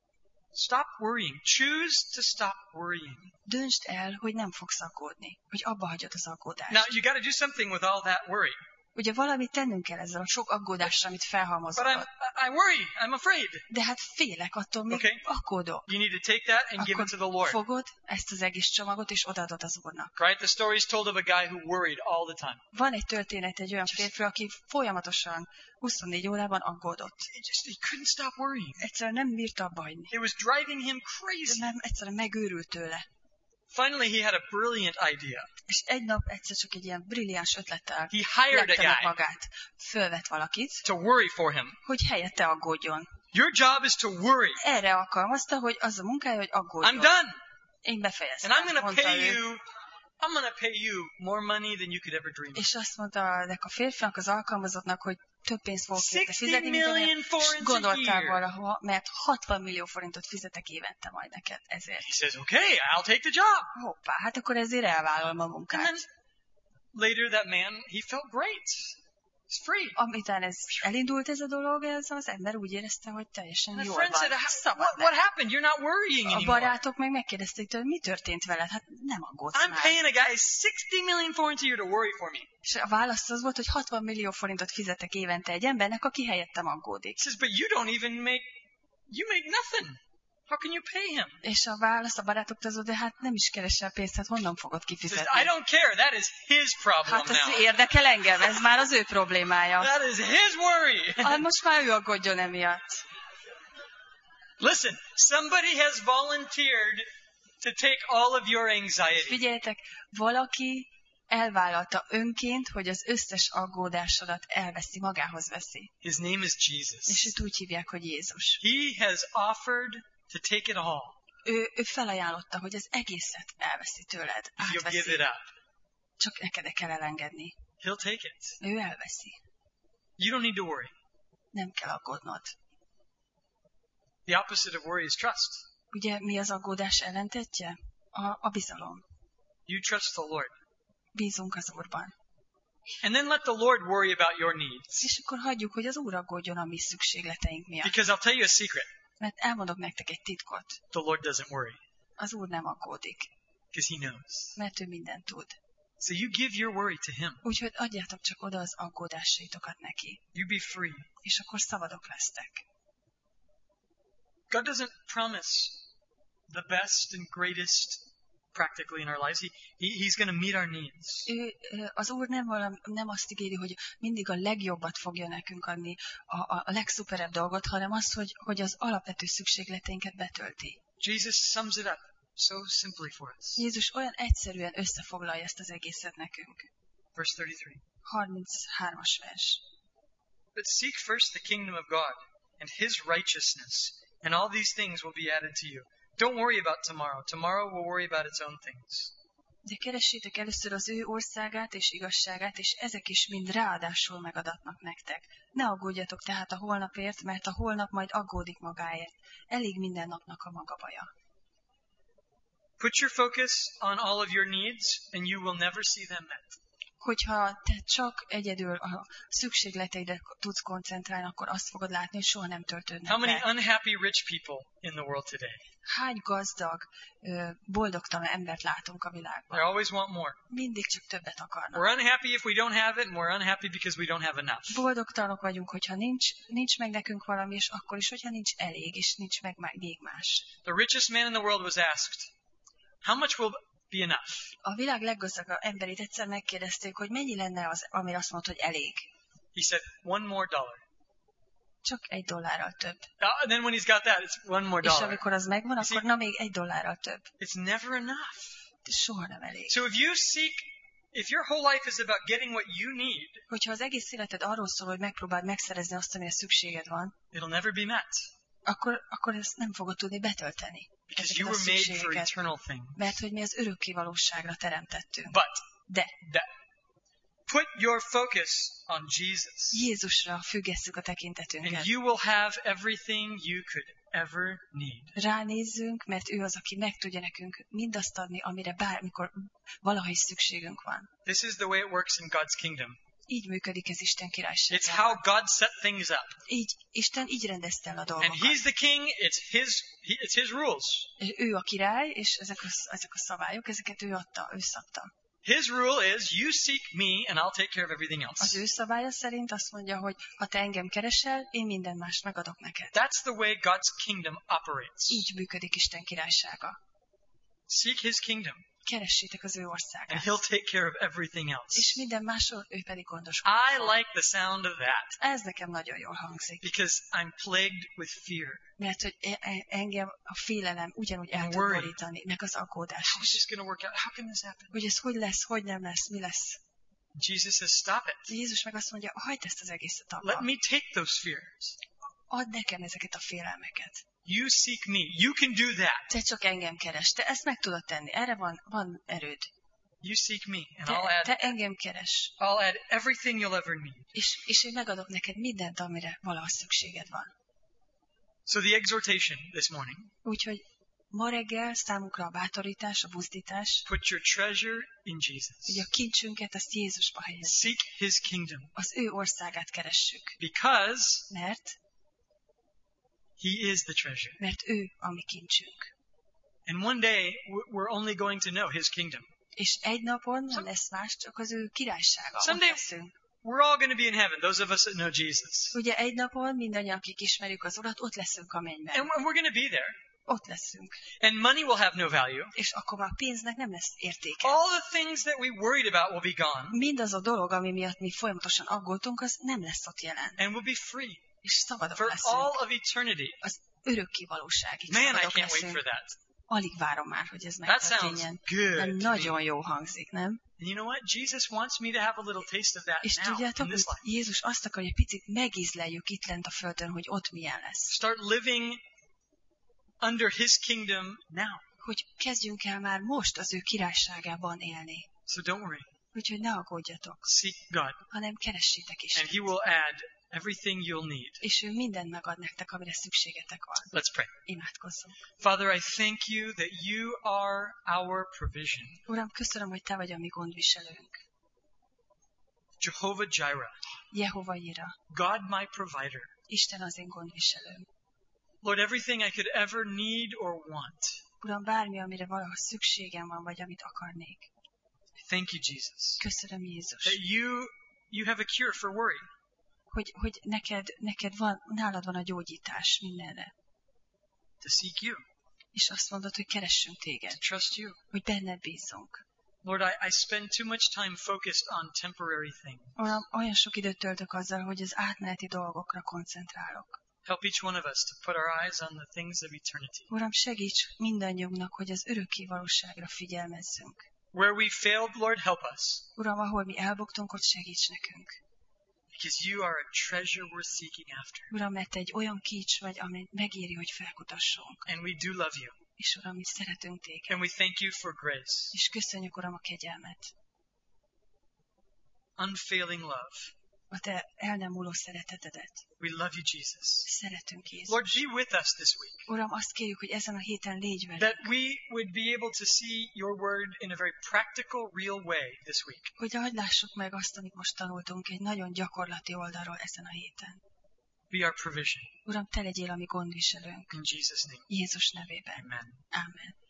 Stop worrying. Choose to stop worrying. Döntsd el, hogy nem fogsz aggódni, hogy abba hagyod az aggódást. Now, you got to do something with all that worry. Ugye valamit tennünk kell ezzel a sok aggódással, amit But felhalmozol. I worry. I'm afraid. De hát félek attól, még Okay. aggódok. You need to take that and give Akkor it to the Lord. fogod ezt az egész csomagot, és odaadod az Úrnak. Right? The story is told of a guy who worried all the time. Van egy történet egy olyan férfi, aki folyamatosan 24 órában aggódott. He couldn't stop worrying. Egyszerűen nem bírta abba hagyni. It was driving him crazy. Nem, egyszerűen megőrült tőle. Finally, he had a brilliant idea. És egy nap egyszer csak egy ilyen brilliáns ötlettel He hired a lepte meg guy magát. Fölvett valakit, to worry for him. hogy helyette aggódjon. Your job is to worry. Erre alkalmazta, hogy az a munkája, hogy I'm aggódjon. done. Én And befejeztem, I'm going to mondta pay ő. you. I'm going to pay you more money than you could ever dream of. És azt mondta ennek a férfinak, az alkalmazottnak, hogy több pénzt fogok érte 60 fizetni, mint million amilyen, és forints a gondoltál year. valaha, mert 60 millió forintot fizetek évente majd neked ezért. He says, okay, I'll take the job. Hoppá, hát akkor ezért elvállalom a And then munkát. later that man, he felt great. He's free. Amitán elindult ez a dolog, ez az ember úgy érezte, hogy teljesen And the jól friend van. said, Szabad what lett. happened? You're not worrying A anymore. barátok meg megkérdezték tőle, mi történt veled? Hát nem aggódsz I'm már. paying a guy 60 million forints a year to worry for me. És a válasz az volt, hogy 60 millió forintot fizetek évente egy embernek, aki helyettem aggódik. He says, but you don't even you make nothing. How can you pay him? És a válasz a barátoktól az volt, de hát nem is keresel pénzt, hát honnan fogod He says, kifizetni? I don't care. That is his problem Hát ez now. érdekel engem, ez már az ő problémája. That is his worry. Hát most már ő aggódjon emiatt. Listen, somebody has volunteered to take all of your anxiety. Figyeljetek, valaki elvállalta önként, hogy az összes aggódásodat elveszi, magához veszi. His name is És Jesus. őt úgy hívják, hogy Jézus. He has offered to take it all Ő felajánlotta, hogy az egészet elveszi tőled, if you'll give átveszi. it up. Csak neked kell elengedni. He'll take it. Ő elveszi. You don't need to worry. Nem kell aggódnod. The opposite of worry is trust. Ugye mi az aggódás ellentetje? A bizalom. You trust the Lord. Bízunk az Úrban. And then let the Lord worry about your needs. És akkor hagyjuk, hogy az Úr aggódjon a mi szükségleteink miatt. Because I'll tell you a secret. Mert elmondok nektek egy titkot. The Lord doesn't worry. Az Úr nem aggódik, Because He knows. mert ő mindent tud. So you give your worry to Him. Úgyhogy adjátok csak oda az aggódásaitokat neki. You be free. És akkor szabadok lesztek. God doesn't promise the best and greatest practically in our lives. He's going to meet our needs. Az Úr nem azt ígéri, hogy mindig a legjobbat fogja nekünk adni, a legszuperebb dolgot, hanem azt, hogy az alapvető szükségleteinket betölti. Jesus sums it up so simply for us. Jézus olyan egyszerűen összefoglalja ezt az egészet nekünk. Verse 33. 33-as vers. But seek first the kingdom of God and His righteousness, and all these things will be added to you. Don't worry about tomorrow. Tomorrow will worry about its own things. De keressétek először az ő országát és igazságát, és ezek is mind ráadásul megadatnak nektek. Ne aggódjatok tehát a holnapért, mert a holnap majd aggódik magáért. Elég minden napnak a maga baja. Put your focus on all of your needs, and you will never see them met. Hogyha te csak egyedül a szükségleteidre tudsz koncentrálni, akkor azt fogod látni, hogy soha nem töltődnek How many be. unhappy rich people in the world today? Hány gazdag, boldogtalan embert látunk a They világban? always want more. Mindig csak többet akarnak. We're unhappy if we don't have it, and we're unhappy because we don't have enough. Boldogtalanok vagyunk, hogyha nincs meg nekünk valami, és akkor is, hogyha nincs elég, és nincs meg még más. The richest man in the world was asked, how much will be enough? A világ leggazdagabb emberét egyszer megkérdezték, hogy mennyi lenne az, ami azt mondta, hogy elég. He said, $1 more. Csak $1 több. And then when he's got that, it's $1 more. És amikor az megvan, You see- akkor na még $1 több. It's never enough. De soha nem elég. So if your whole life is about getting what you need, Hogyha az egész életed arról szól, hogy megpróbáld megszerezni azt, amire szükséged van, it'll never be met. akkor ezt nem fogod tudni betölteni. Because Ezeket you a were made for szükségeket. eternal things. Mert hogy mi az örökké valóságra teremtettünk. But De put your focus on Jesus. Jézusra függesszük a tekintetünket. And you will have everything you could ever need. Ránézzünk, mert ő az, aki meg tudja nekünk mindazt adni, amire bármikor valaha is szükségünk van. This is the way it works in God's kingdom. Így működik ez Isten It's királyságában. how God set things up. Isten így rendezte el a And dolgokat. He's the king, it's his rules. Ő a király, és ezek a szabályok, ezeket ő adta, ő szabta. His rule is, you seek me and I'll take care of everything Az else. ő szabálya szerint azt mondja, hogy ha te engem keresel, én minden más megadok neked. That's the way God's kingdom operates. Így működik Isten királysága. Seek his kingdom. keressétek az ő and országát. he'll take care of everything else. És minden másról ő pedig gondoskodik. I like the sound of that Ez nekem nagyon jól hangzik. because I'm plagued with fear. Mert hogy engem a félelem ugyanúgy el tud Worry. borítani, meg az aggódás How is is. this going to work out? How can this happen? Hogy ez hogy lesz, hogy nem lesz, mi lesz. Jesus says, stop it. Jézus meg azt mondja, hagyd ezt az egészet Let abba. me take those fears. Add nekem ezeket a félelmeket. You seek me. You can do that. Te csak engem keres, te ezt meg tudod tenni, erre van erőd. You seek me, and Te engem keres, I'll add everything you'll ever need. és én megadok neked mindent, amire valaha szükséged van. So the exhortation this morning, Úgyhogy ma reggel számunkra a bátorítás, a buzdítás, put your treasure in Jesus. hogy a kincsünket azt Jézusba helyezzük. Seek his kingdom Az ő országát keressük, because he is the treasure. mert ő a mi kincsünk. And one day we're only going to know his kingdom. És egy napon nem lesz más, csak az ő királysága. Ott Someday- leszünk. We're all going to be in heaven, those of us that know Jesus. Ugye egy napon mindannyian, akik ismerjük az Urat, ott leszünk a mennyben. And we're going to be there. Ott leszünk. And money will have no value. És akkor már a pénznek nem lesz értéke. All the things that we worried about will be gone. Mindaz a dolog, ami miatt mi folyamatosan aggódtunk, az nem lesz ott jelen. And we'll be free És szabadok for leszünk. all of eternity. Az örökké valóságig Man, I szabadok can't wait leszünk. for that. Alig várom már, hogy ez That sounds megtörténjen. good. De to me. nagyon jó hangzik, nem? And you know what? Jesus wants me to have a little taste of that És now tudjátok, in hogy this life. Jézus azt akar, hogy picit megízleljük itt lent a földön, hogy ott milyen lesz. Start living under his kingdom now. Hogy kezdjünk el már most az ő királyságában élni. So don't worry. Úgyhogy ne aggódjatok, Seek God, hanem keressétek and Istent. he will add everything you'll need. És ő mindent megad nektek, amire szükségetek van. Let's pray. Imádkozzunk. Father, I thank you that you are our provision. Uram, köszönöm, hogy te vagy a mi gondviselőnk. Jehovah Jireh, Jehova Jira, God my provider. Isten az én gondviselőm. Lord, everything I could ever need or want. Uram, bármi, amire valaha szükségem van, vagy amit akarnék. Thank you, Jesus, Köszönöm, Jézus, that you have a cure for worry. hogy neked van, nálad van a gyógyítás mindenre. To seek you, És azt mondod, hogy keressünk téged, to trust you. hogy benned bízzunk. Lord, I spend too much time focused on temporary things. Uram, olyan sok időt töltök azzal, hogy az átmeneti dolgokra koncentrálok. Help each one of us to put our eyes on the things of eternity. Uram, segíts mindannyiunknak, hogy az örökké valóságra figyelmezzünk. Where we failed, Lord, help us. Uram, ahol mi elbuktunk, ott segíts nekünk. Because you are a treasure worth seeking after. Uram, mert te egy olyan kincs vagy, amely megéri, hogy felkutassunk. And we do love you. És Uram, mi szeretünk téged. And we thank you for grace, És köszönjük, Uram, a kegyelmet. unfailing love. A te el nem múló szeretetedet. We love you, Jesus. Szeretünk, Jézus. Lord, be with us this week. Uram, azt kérjük, hogy ezen a héten légy velünk. That we would be able to see your word in a very practical, real way this week. Hogy hadd lássuk meg azt, amit most tanultunk egy nagyon gyakorlati oldalról ezen a héten. Be our provision. Uram, te legyél a mi gondviselőnk. In Jesus' name, Jézus nevében. amen. Ámen.